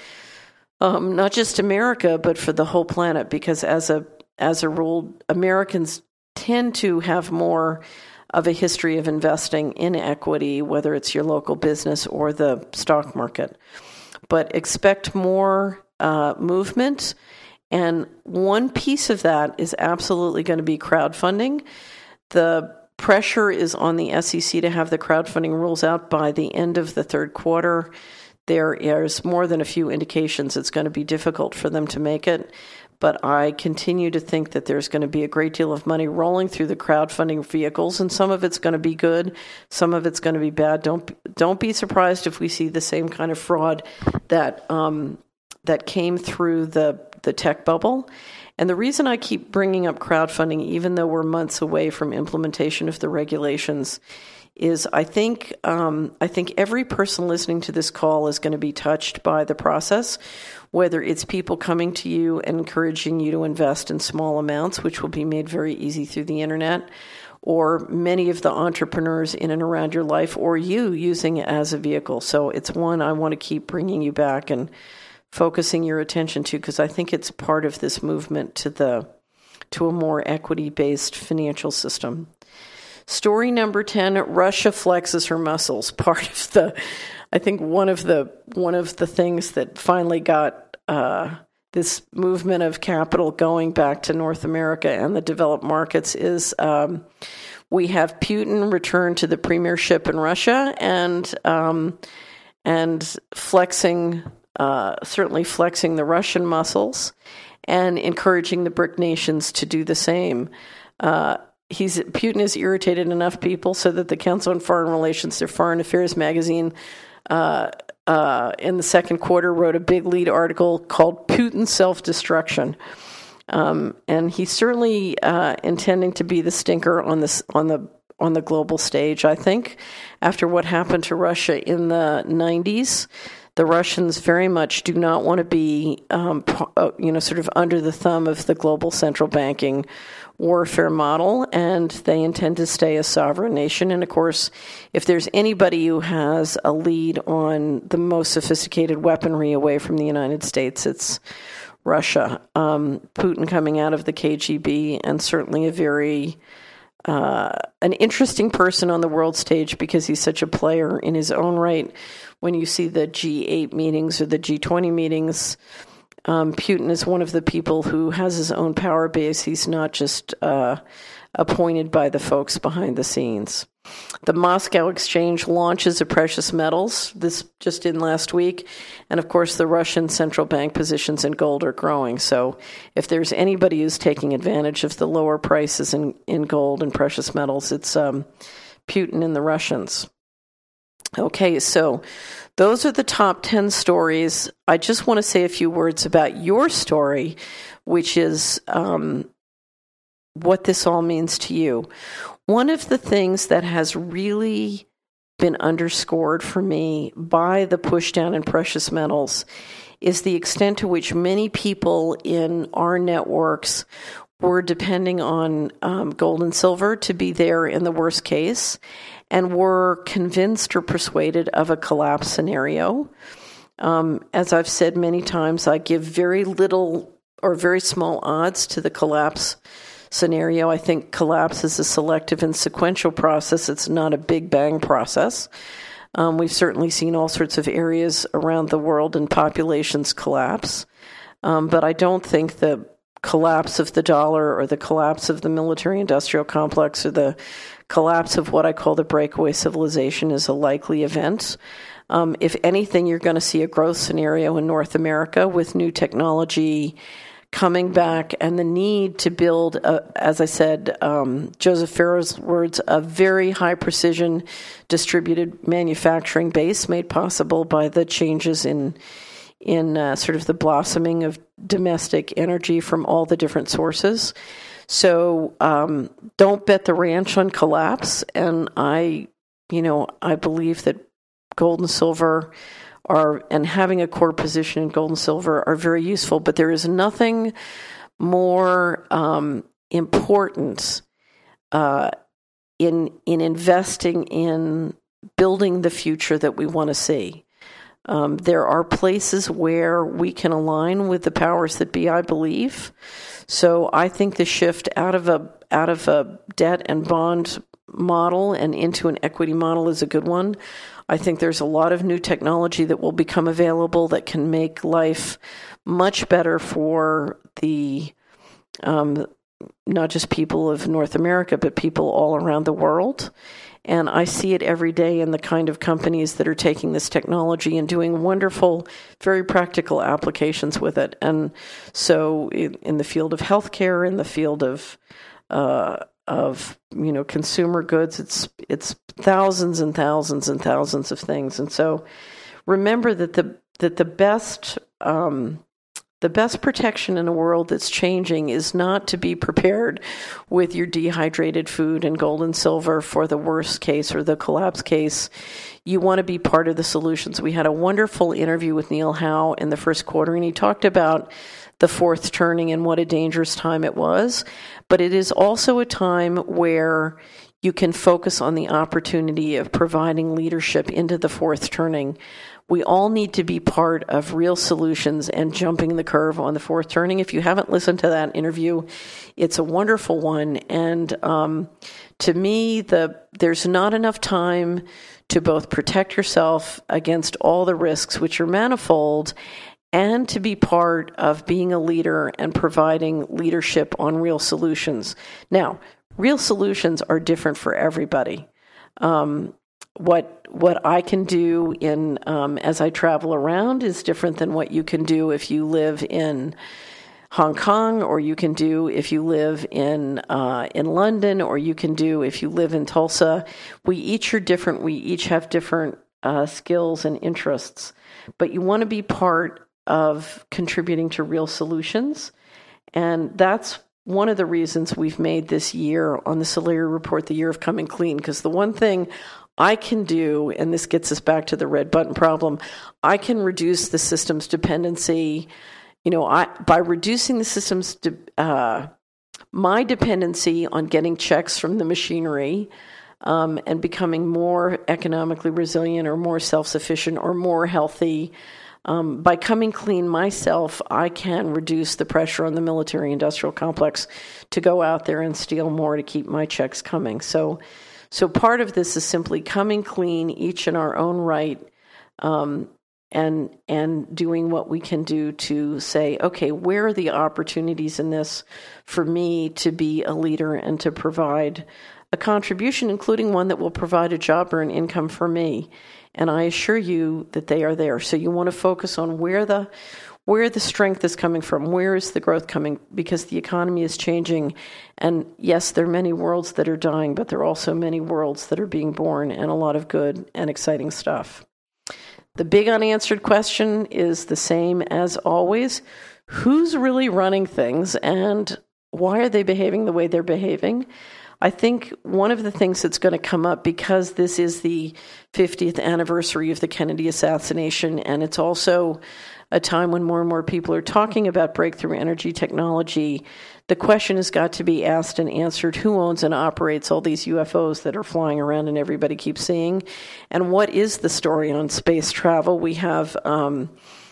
um, not just America, but for the whole planet, because as a as a rule, Americans tend to have more of a history of investing in equity, whether it's your local business or the stock market. But expect more uh, movement, and one piece of that is absolutely going to be crowdfunding. The pressure is on the S E C to have the crowdfunding rules out by the end of the third quarter. There is more than a few indications it's going to be difficult for them to make it, but I continue to think that there's going to be a great deal of money rolling through the crowdfunding vehicles, and some of it's going to be good, some of it's going to be bad. Don't don't be surprised if we see the same kind of fraud that um, that came through the the tech bubble. And the reason I keep bringing up crowdfunding, even though we're months away from implementation of the regulations, is I think um, I think every person listening to this call is going to be touched by the process, whether it's people coming to you and encouraging you to invest in small amounts, which will be made very easy through the internet, or many of the entrepreneurs in and around your life, or you using it as a vehicle. So it's one I want to keep bringing you back and focusing your attention to, because I think it's part of this movement to the to a more equity-based financial system. Story number ten, Russia flexes her muscles. Part of the, I think one of the one of the things that finally got uh, this movement of capital going back to North America and the developed markets is um, we have Putin return to the premiership in Russia and um, and flexing, uh, certainly flexing the Russian muscles and encouraging the BRIC nations to do the same. Uh, He's Putin has irritated enough people so that the Council on Foreign Relations, their Foreign Affairs magazine, uh, uh, in the second quarter wrote a big lead article called "Putin Self-Destruction," um, and he's certainly uh, intending to be the stinker on this on the on the global stage. I think after what happened to Russia in the nineties, the Russians very much do not want to be, um, you know, sort of under the thumb of the global central banking warfare model, and they intend to stay a sovereign nation. And of course, if there's anybody who has a lead on the most sophisticated weaponry away from the United States, it's Russia. Um, Putin coming out of the K G B, and certainly a very uh, an interesting person on the world stage because he's such a player in his own right. When you see the G eight meetings or the G twenty meetings, Um, Putin is one of the people who has his own power base. He's not just uh, appointed by the folks behind the scenes. The Moscow Exchange launches of precious metals. This just in last week. And, of course, the Russian central bank positions in gold are growing. So if there's anybody who's taking advantage of the lower prices in, in gold and precious metals, it's um, Putin and the Russians. Okay, so those are the top ten stories. I just want to say a few words about your story, which is um, what this all means to you. One of the things that has really been underscored for me by the push down in precious metals is the extent to which many people in our networks were depending on um, gold and silver to be there in the worst case, and were convinced or persuaded of a collapse scenario. Um, as I've said many times, I give very little or very small odds to the collapse scenario. I think collapse is a selective and sequential process. It's not a big bang process. Um, we've certainly seen all sorts of areas around the world and populations collapse. Um, but I don't think the collapse of the dollar or the collapse of the military-industrial complex or the collapse of what I call the breakaway civilization is a likely event. Um, if anything, you're going to see a growth scenario in North America with new technology coming back and the need to build, a, as I said, um, Joseph Farrow's words, a very high-precision distributed manufacturing base made possible by the changes in in uh, sort of the blossoming of domestic energy from all the different sources. So um, don't bet the ranch on collapse. And I, you know, I believe that gold and silver are, and having a core position in gold and silver are very useful, but there is nothing more um, important uh, in in investing in building the future that we want to see. Um, there are places where we can align with the powers that be, I believe. So I think the shift out of a out of a debt and bond model and into an equity model is a good one. I think there's a lot of new technology that will become available that can make life much better for the um, not just people of North America, but people all around the world. And I see it every day in the kind of companies that are taking this technology and doing wonderful, very practical applications with it. And so in, in the field of healthcare, in the field of uh, of you know consumer goods, it's it's thousands and thousands and thousands of things. And so remember that the that the best um, The best protection in a world that's changing is not to be prepared with your dehydrated food and gold and silver for the worst case or the collapse case. You want to be part of the solutions. We had a wonderful interview with Neil Howe in the first quarter, and he talked about the fourth turning and what a dangerous time it was. But it is also a time where you can focus on the opportunity of providing leadership into the fourth turning. We all need to be part of real solutions and jumping the curve on the fourth turning. If you haven't listened to that interview, it's a wonderful one. And um, to me, the there's not enough time to both protect yourself against all the risks, which are manifold, and to be part of being a leader and providing leadership on real solutions. Now, real solutions are different for everybody. Um, What what I can do in um, as I travel around is different than what you can do if you live in Hong Kong, or you can do if you live in uh, in London, or you can do if you live in Tulsa. We each are different. We each have different uh, skills and interests, but you want to be part of contributing to real solutions, and that's one of the reasons we've made this year on the Solari Report the year of coming clean, because the one thing I can do, and this gets us back to the red button problem, I can reduce the system's dependency. You know, I by reducing the system's, de, uh, my dependency on getting checks from the machinery um, and becoming more economically resilient or more self-sufficient or more healthy. Um, by coming clean myself, I can reduce the pressure on the military-industrial complex to go out there and steal more to keep my checks coming. So So part of this is simply coming clean, each in our own right, um, and and doing what we can do to say, okay, where are the opportunities in this for me to be a leader and to provide a contribution, including one that will provide a job or an income for me. And I assure you that they are there. So you want to focus on where the where the strength is coming from, where is the growth coming, because the economy is changing. And yes, there are many worlds that are dying, but there are also many worlds that are being born, and a lot of good and exciting stuff. The big unanswered question is the same as always. Who's really running things, and why are they behaving the way they're behaving? I think one of the things that's going to come up, because this is the fiftieth anniversary of the Kennedy assassination, and it's also a time when more and more people are talking about breakthrough energy technology, the question has got to be asked and answered: who owns and operates all these U F Os that are flying around and everybody keeps seeing? And what is the story on space travel? We have um,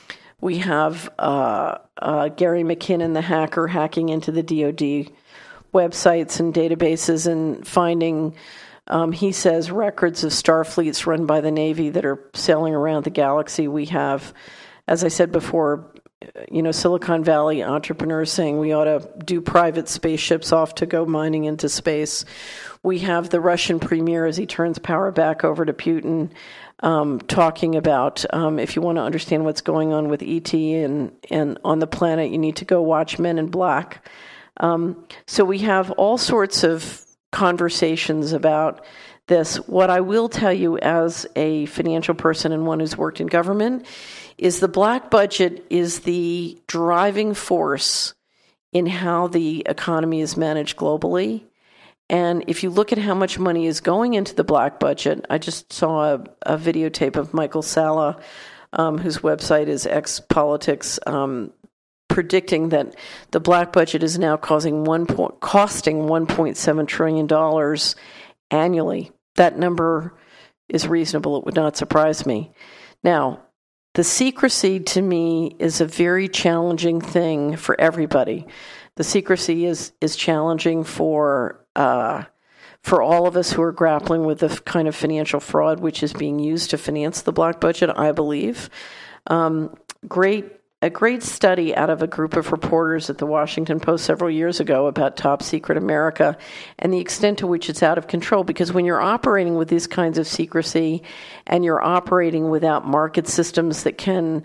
we have uh, uh, Gary McKinnon, the hacker, hacking into the D O D websites and databases and finding, um, he says, records of star fleets run by the Navy that are sailing around the galaxy. We have, as I said before, you know, Silicon Valley entrepreneurs saying we ought to do private spaceships off to go mining into space. We have the Russian premier, as he turns power back over to Putin, um, talking about um, if you want to understand what's going on with E T and, and on the planet, you need to go watch Men in Black. Um, so we have all sorts of conversations about this. What I will tell you as a financial person and one who's worked in government is the black budget is the driving force in how the economy is managed globally. And if you look at how much money is going into the black budget, I just saw a, a videotape of Michael Salla, um, whose website is X Politics, um, predicting that the black budget is now causing one point, costing one point seven trillion dollars annually. That number is reasonable. It would not surprise me. Now, the secrecy to me is a very challenging thing for everybody. The secrecy is is challenging for uh, for all of us who are grappling with the kind of financial fraud which is being used to finance the black budget, I believe. Um, great a great study out of a group of reporters at the Washington Post several years ago about Top Secret America and the extent to which it's out of control. Because when you're operating with these kinds of secrecy and you're operating without market systems that can,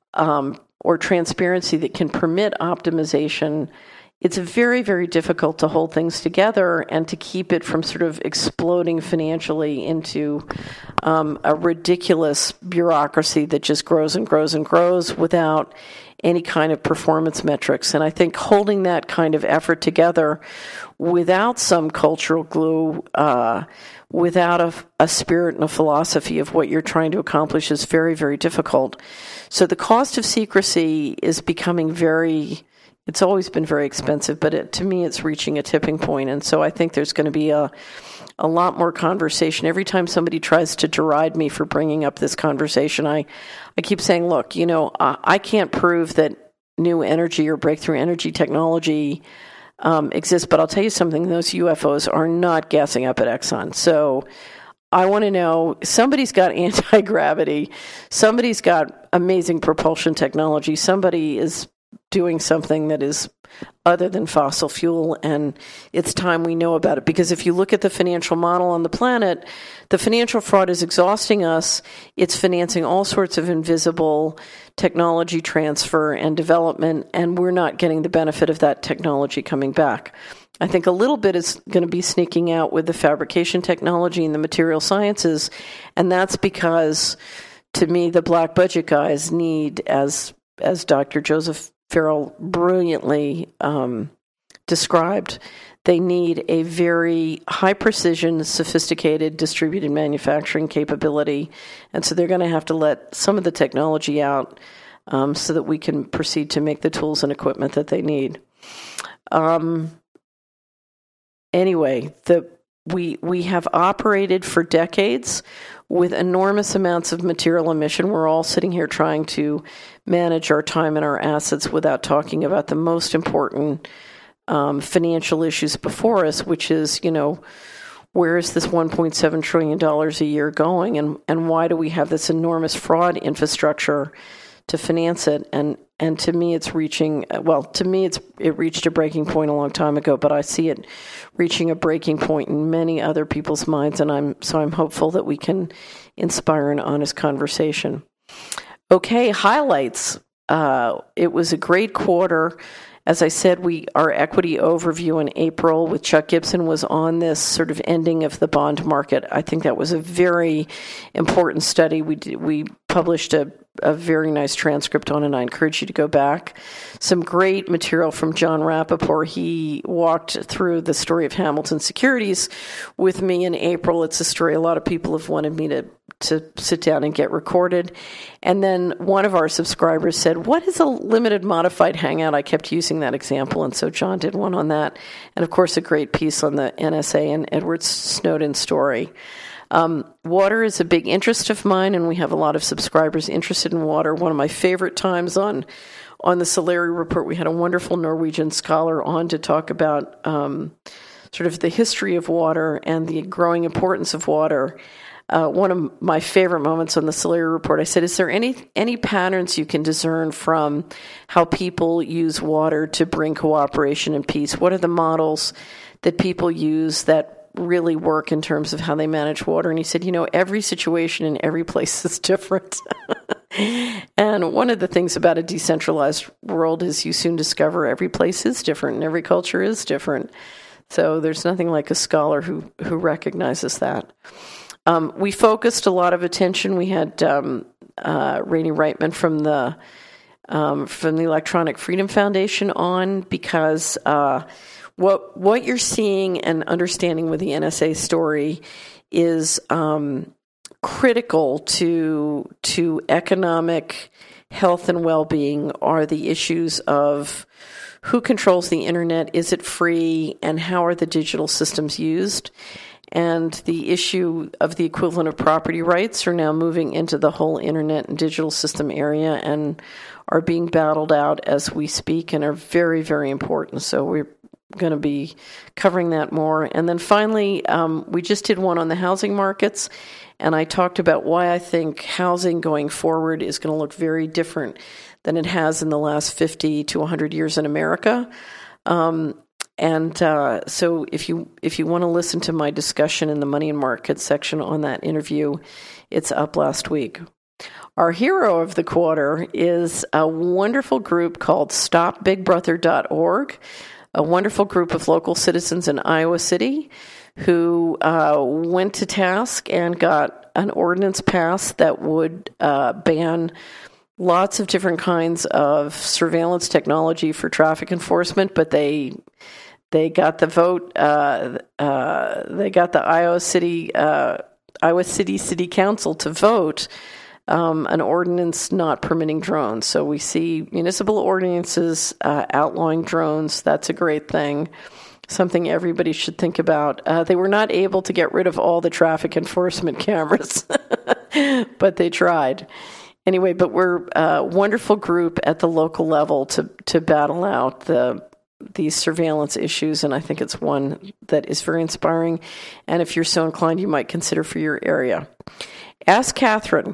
um, or transparency that can permit optimization, it's very, very difficult to hold things together and to keep it from sort of exploding financially into um, a ridiculous bureaucracy that just grows and grows and grows without any kind of performance metrics. And I think holding that kind of effort together without some cultural glue, uh, without a, a spirit and a philosophy of what you're trying to accomplish is very, very difficult. So the cost of secrecy is becoming very... It's always been very expensive, but it, to me, it's reaching a tipping point. And so I think there's going to be a, a lot more conversation. Every time somebody tries to deride me for bringing up this conversation, I, I keep saying, look, you know, I, I can't prove that new energy or breakthrough energy technology um, exists, but I'll tell you something, those U F Os are not gassing up at Exxon. So I want to know, somebody's got anti-gravity, somebody's got amazing propulsion technology, somebody is doing something that is other than fossil fuel, and it's time we know about it. Because if you look at the financial model on the planet, the financial fraud is exhausting us. It's financing all sorts of invisible technology transfer and development, and we're not getting the benefit of that technology coming back. I think a little bit is going to be sneaking out with the fabrication technology and the material sciences, and that's because, to me, the black budget guys need, as as Doctor Joseph Farrell brilliantly um, described, they need a very high precision, sophisticated, distributed manufacturing capability. And so they're going to have to let some of the technology out um, so that we can proceed to make the tools and equipment that they need. Um, anyway, the we we have operated for decades with enormous amounts of material emission. We're all sitting here trying to manage our time and our assets without talking about the most important um, financial issues before us, which is, you know, where is this one point seven trillion dollars a year going, and, and why do we have this enormous fraud infrastructure to finance it? And and to me, it's reaching, well, to me, it's it reached a breaking point a long time ago, but I see it reaching a breaking point in many other people's minds, and I'm so I'm hopeful that we can inspire an honest conversation. Okay, highlights. Uh, it was a great quarter. As I said, we our equity overview in April with Chuck Gibson was on this sort of ending of the bond market. I think that was a very important study. We did, we published a, a very nice transcript on it, and I encourage you to go back. Some great material from John Rappaport. He walked through the story of Hamilton Securities with me in April. It's a story a lot of people have wanted me to to sit down and get recorded. And then one of our subscribers said, what is a limited modified hangout? I kept using that example, and so John did one on that. And of course, a great piece on the N S A and Edward Snowden story. Um, water is a big interest of mine, and we have a lot of subscribers interested in water. One of my favorite times on on the Solari Report, we had a wonderful Norwegian scholar on to talk about um, sort of the history of water and the growing importance of water. Uh, one of my favorite moments on the Solari Report, I said, is there any any patterns you can discern from how people use water to bring cooperation and peace? What are the models that people use that really work in terms of how they manage water? And he said, you know, every situation in every place is different. And one of the things about a decentralized world is you soon discover every place is different and every culture is different. So there's nothing like a scholar who, who recognizes that. Um, we focused a lot of attention. We had um, uh, Rainey Reitman from the um, from the Electronic Freedom Foundation on, because uh, what what you're seeing and understanding with the N S A story is um, critical to to economic health and well-being. Are the issues of who controls the internet, is it free, and how are the digital systems used? And the issue of the equivalent of property rights are now moving into the whole internet and digital system area and are being battled out as we speak and are very, very important. So we're going to be covering that more. And then finally, um, we just did one on the housing markets, and I talked about why I think housing going forward is going to look very different than it has in the last fifty to one hundred years in America. Um, and uh, so if you if you want to listen to my discussion in the Money and Markets section on that interview, it's up last week. Our hero of the quarter is a wonderful group called stop big brother dot org, a wonderful group of local citizens in Iowa City who uh, went to task and got an ordinance passed that would uh, ban lots of different kinds of surveillance technology for traffic enforcement, but they they got the vote. Uh, uh, they got the Iowa City uh, Iowa City City Council to vote um, an ordinance not permitting drones. So we see municipal ordinances uh, outlawing drones. That's a great thing. Something everybody should think about. Uh, they were not able to get rid of all the traffic enforcement cameras, but they tried. Anyway, but we're a wonderful group at the local level to to battle out the these surveillance issues, and I think it's one that is very inspiring. And if you're so inclined, you might consider for your area. Ask Catherine,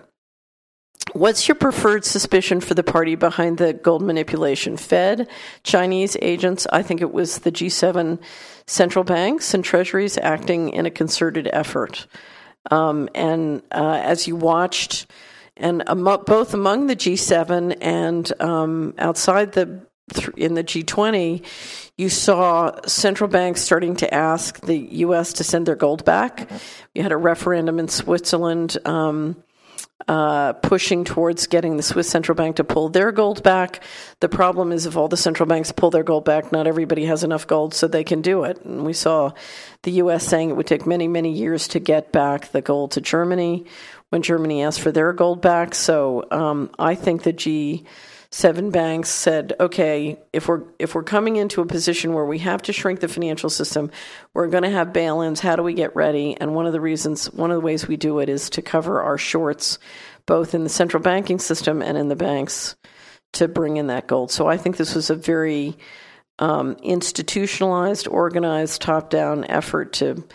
what's your preferred suspicion for the party behind the gold manipulation? Fed, Chinese agents? I think it was the G seven central banks and treasuries acting in a concerted effort. Um, and uh, as you watched, and um, both among the G seven and um, outside the in the G twenty, you saw central banks starting to ask the U S to send their gold back. You had a referendum in Switzerland um, uh, pushing towards getting the Swiss central bank to pull their gold back. The problem is if all the central banks pull their gold back, not everybody has enough gold so they can do it. And we saw the U S saying it would take many, many years to get back the gold to Germany when Germany asked for their gold back. So um, I think the G seven banks said, okay, if we're if we're coming into a position where we have to shrink the financial system, we're going to have bail-ins. How do we get ready? And one of the reasons, one of the ways we do it is to cover our shorts, both in the central banking system and in the banks, to bring in that gold. So I think this was a very um, institutionalized, organized, top-down effort to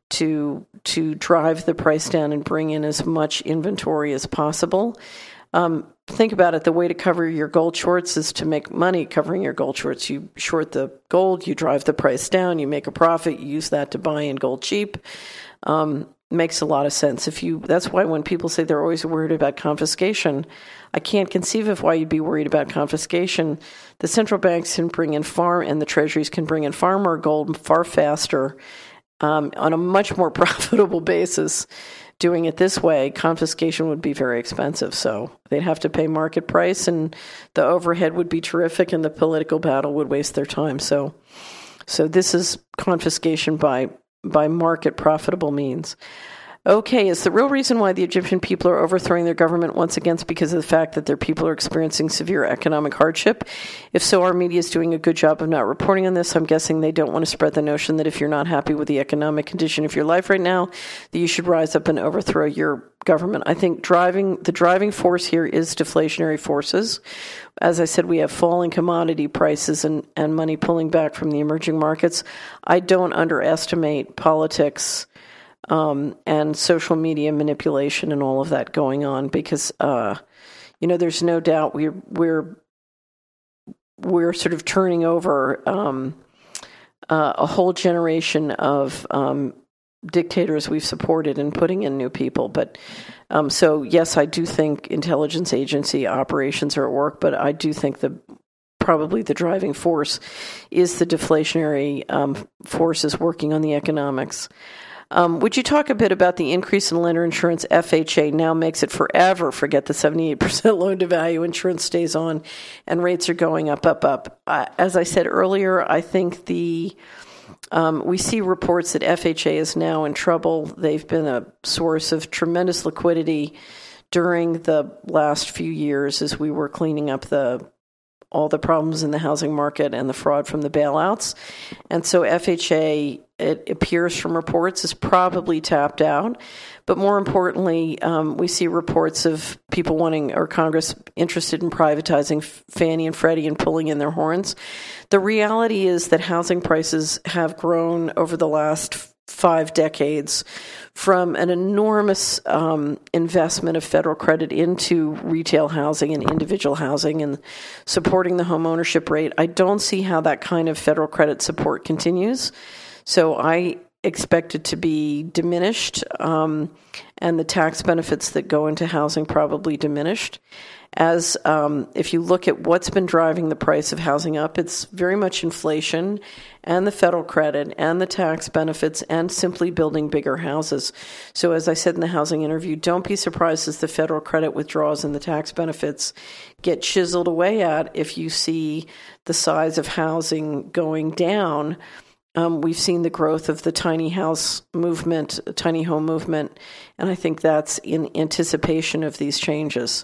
to to drive the price down and bring in as much inventory as possible. Um, think about it. The way to cover your gold shorts is to make money covering your gold shorts. You short the gold, you drive the price down, you make a profit, you use that to buy in gold cheap. Um, makes a lot of sense. If you, that's why when people say they're always worried about confiscation, I can't conceive of why you'd be worried about confiscation. The central banks can bring in far, and the treasuries can bring in far more gold far faster um, on a much more profitable basis. Doing it this way, confiscation would be very expensive. So they'd have to pay market price, and the overhead would be terrific, and the political battle would waste their time. So, so this is confiscation by by market profitable means. Okay, is the real reason why the Egyptian people are overthrowing their government once again because of the fact that their people are experiencing severe economic hardship? If so, our media is doing a good job of not reporting on this. I'm guessing they don't want to spread the notion that if you're not happy with the economic condition of your life right now, that you should rise up and overthrow your government. I think driving the driving force here is deflationary forces. As I said, we have falling commodity prices and, and money pulling back from the emerging markets. I don't underestimate politics Um, and social media manipulation and all of that going on because, uh, you know, there's no doubt we're we're we're sort of turning over um, uh, a whole generation of um, dictators we've supported and putting in new people. But um, so, yes, I do think intelligence agency operations are at work, but I do think the probably the driving force is the deflationary um, forces working on the economics. Um, would you talk a bit about the increase in lender insurance? F H A now makes it forever. Forget the seventy-eight percent loan to value. Insurance stays on, and rates are going up, up, up. Uh, as I said earlier, I think the um, we see reports that F H A is now in trouble. They've been a source of tremendous liquidity during the last few years as we were cleaning up the all the problems in the housing market and the fraud from the bailouts. And so F H A it appears from reports, is probably tapped out. But more importantly, um, we see reports of people wanting, or Congress interested in privatizing Fannie and Freddie and pulling in their horns. The reality is that housing prices have grown over the last five decades from an enormous um, investment of federal credit into retail housing and individual housing and supporting the home ownership rate. I don't see how that kind of federal credit support continues. So I expect it to be diminished, um, and the tax benefits that go into housing probably diminished. As um, if you look at what's been driving the price of housing up, it's very much inflation and the federal credit and the tax benefits and simply building bigger houses. So as I said in the housing interview, don't be surprised as the federal credit withdrawals and the tax benefits get chiseled away at if you see the size of housing going down. Um, we've seen the growth of the tiny house movement, tiny home movement, and I think that's in anticipation of these changes.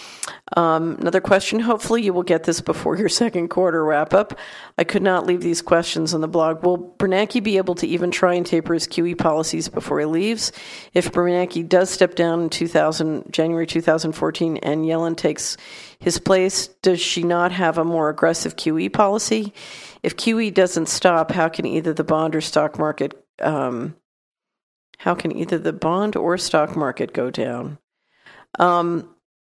Um, another question, hopefully you will get this before your second quarter wrap-up. I could not leave these questions on the blog. Will Bernanke be able to even try and taper his Q E policies before he leaves? If Bernanke does step down in two thousand, January two thousand fourteen and Yellen takes his place, does she not have a more aggressive Q E policy? If Q E doesn't stop, how can either the bond or stock market, um, how can either the bond or stock market go down? Um,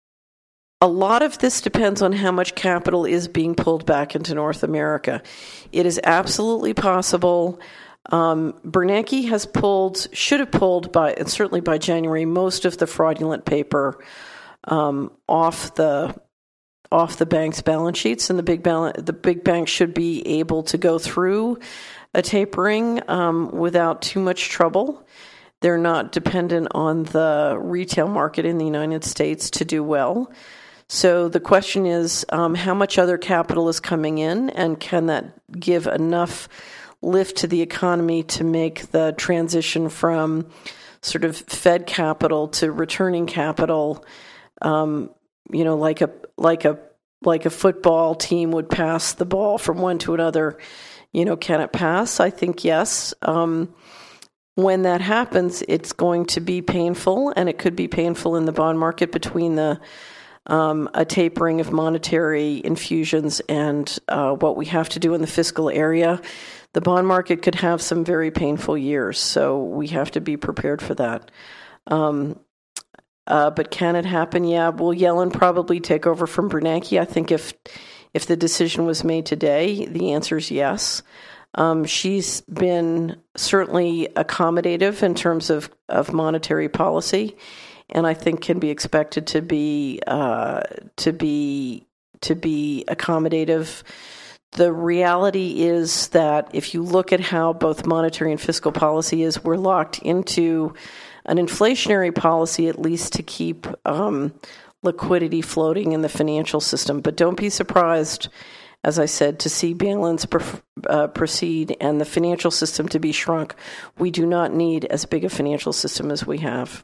A lot of this depends on how much capital is being pulled back into North America. It is absolutely possible. Um, Bernanke has pulled, should have pulled by, and certainly by January, most of the fraudulent paper um, off the off the bank's balance sheets, and the big balance, the big banks should be able to go through a tapering um, without too much trouble. They're not dependent on the retail market in the United States to do well. So the question is, um, how much other capital is coming in, and can that give enough lift to the economy to make the transition from sort of Fed capital to returning capital, um, you know, like a like a like a football team would pass the ball from one to another, you know, can it pass? I think yes. Um, when that happens, it's going to be painful, and it could be painful in the bond market between the Um, a tapering of monetary infusions and uh, what we have to do in the fiscal area. The bond market could have some very painful years, so we have to be prepared for that. Um, uh, but can it happen? Yeah. Will Yellen probably take over from Bernanke? I think if if the decision was made today, the answer is yes. Um, she's been certainly accommodative in terms of, of monetary policy, and I think can be expected to be uh, to be to be accommodative. The reality is that if you look at how both monetary and fiscal policy is, we're locked into an inflationary policy, at least to keep um, liquidity floating in the financial system. But don't be surprised, as I said, to see balance pr- uh, proceed and the financial system to be shrunk. We do not need as big a financial system as we have.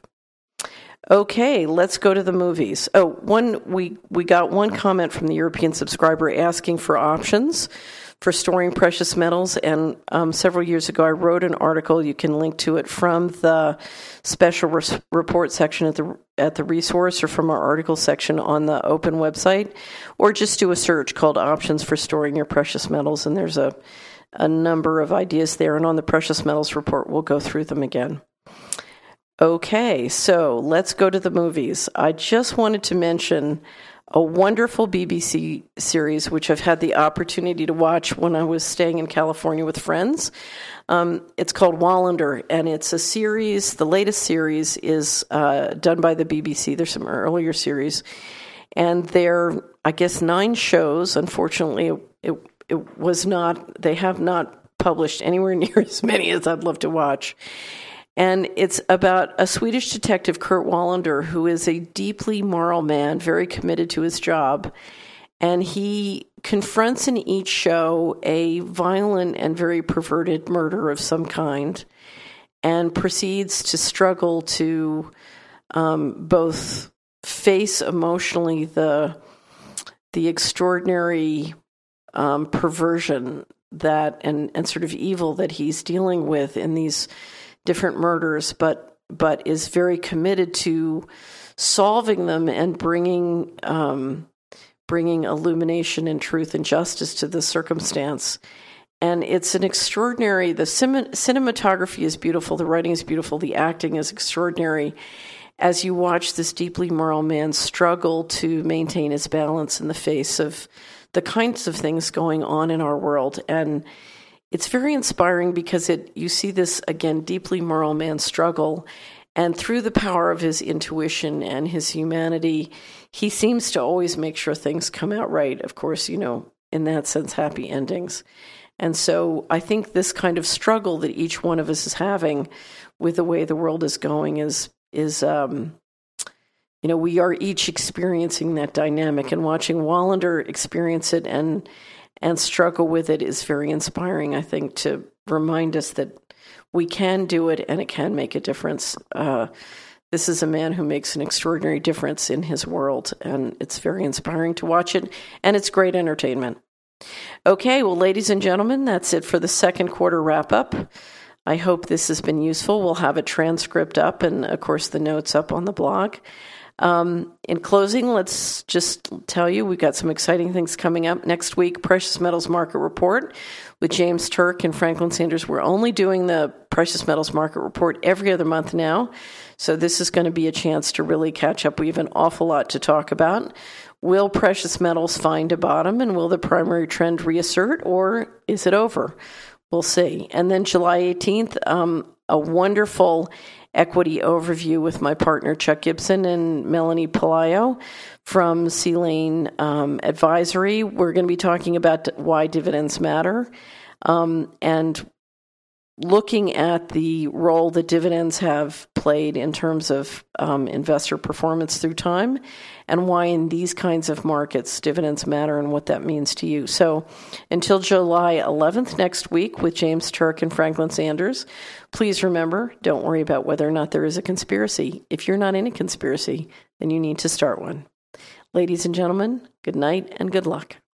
Okay, let's go to the movies. Oh, one we we got one comment from the European subscriber asking for options for storing precious metals, and um, several years ago I wrote an article. You can link to it from the special res- report section at the at the resource, or from our article section on the open website, or just do a search called "Options for Storing Your Precious Metals," and there's a a number of ideas there. And on the precious metals report, we'll go through them again. Okay, so let's go to the movies. I just wanted to mention a wonderful B B C series, which I've had the opportunity to watch when I was staying in California with friends. Um, it's called Wallander, and it's a series. The latest series is uh, done by the B B C. There's some earlier series, and they're, I guess, nine shows. Unfortunately, it, it, it was not, they have not published anywhere near as many as I'd love to watch. And it's about a Swedish detective, Kurt Wallander, who is a deeply moral man, very committed to his job. And he confronts in each show a violent and very perverted murder of some kind, and proceeds to struggle to um, both face emotionally the the extraordinary um, perversion that and, and sort of evil that he's dealing with in these different murders, but but is very committed to solving them and bringing um, bringing illumination and truth and justice to the circumstance. And it's an extraordinary, the cin- cinematography is beautiful, the writing is beautiful, the acting is extraordinary as you watch this deeply moral man struggle to maintain his balance in the face of the kinds of things going on in our world. And it's very inspiring because it you see this, again, deeply moral man struggle, and through the power of his intuition and his humanity, he seems to always make sure things come out right. Of course, you know, in that sense, happy endings. And so I think this kind of struggle that each one of us is having with the way the world is going is, is um, you know, we are each experiencing that dynamic, and watching Wallander experience it and and struggle with it is very inspiring, I think, to remind us that we can do it and it can make a difference. Uh, this is a man who makes an extraordinary difference in his world, and it's very inspiring to watch it, and it's great entertainment. Okay, well, ladies and gentlemen, that's it for the second quarter wrap-up. I hope this has been useful. We'll have a transcript up and, of course, the notes up on the blog. Um, in closing, let's just tell you we've got some exciting things coming up next week. Precious Metals Market Report with James Turk and Franklin Sanders. We're only doing the Precious Metals Market Report every other month now, so this is going to be a chance to really catch up. We have an awful lot to talk about. Will precious metals find a bottom, and will the primary trend reassert, or is it over? We'll see. And then July eighteenth, um, a wonderful equity overview with my partner Chuck Gibson and Melanie Palaio from C Lane um, Advisory. We're going to be talking about why dividends matter, um, and looking at the role that dividends have played in terms of um, investor performance through time, and why in these kinds of markets dividends matter and what that means to you. So until July eleventh next week with James Turk and Franklin Sanders, please remember, don't worry about whether or not there is a conspiracy. If you're not in a conspiracy, then you need to start one. Ladies and gentlemen, good night and good luck.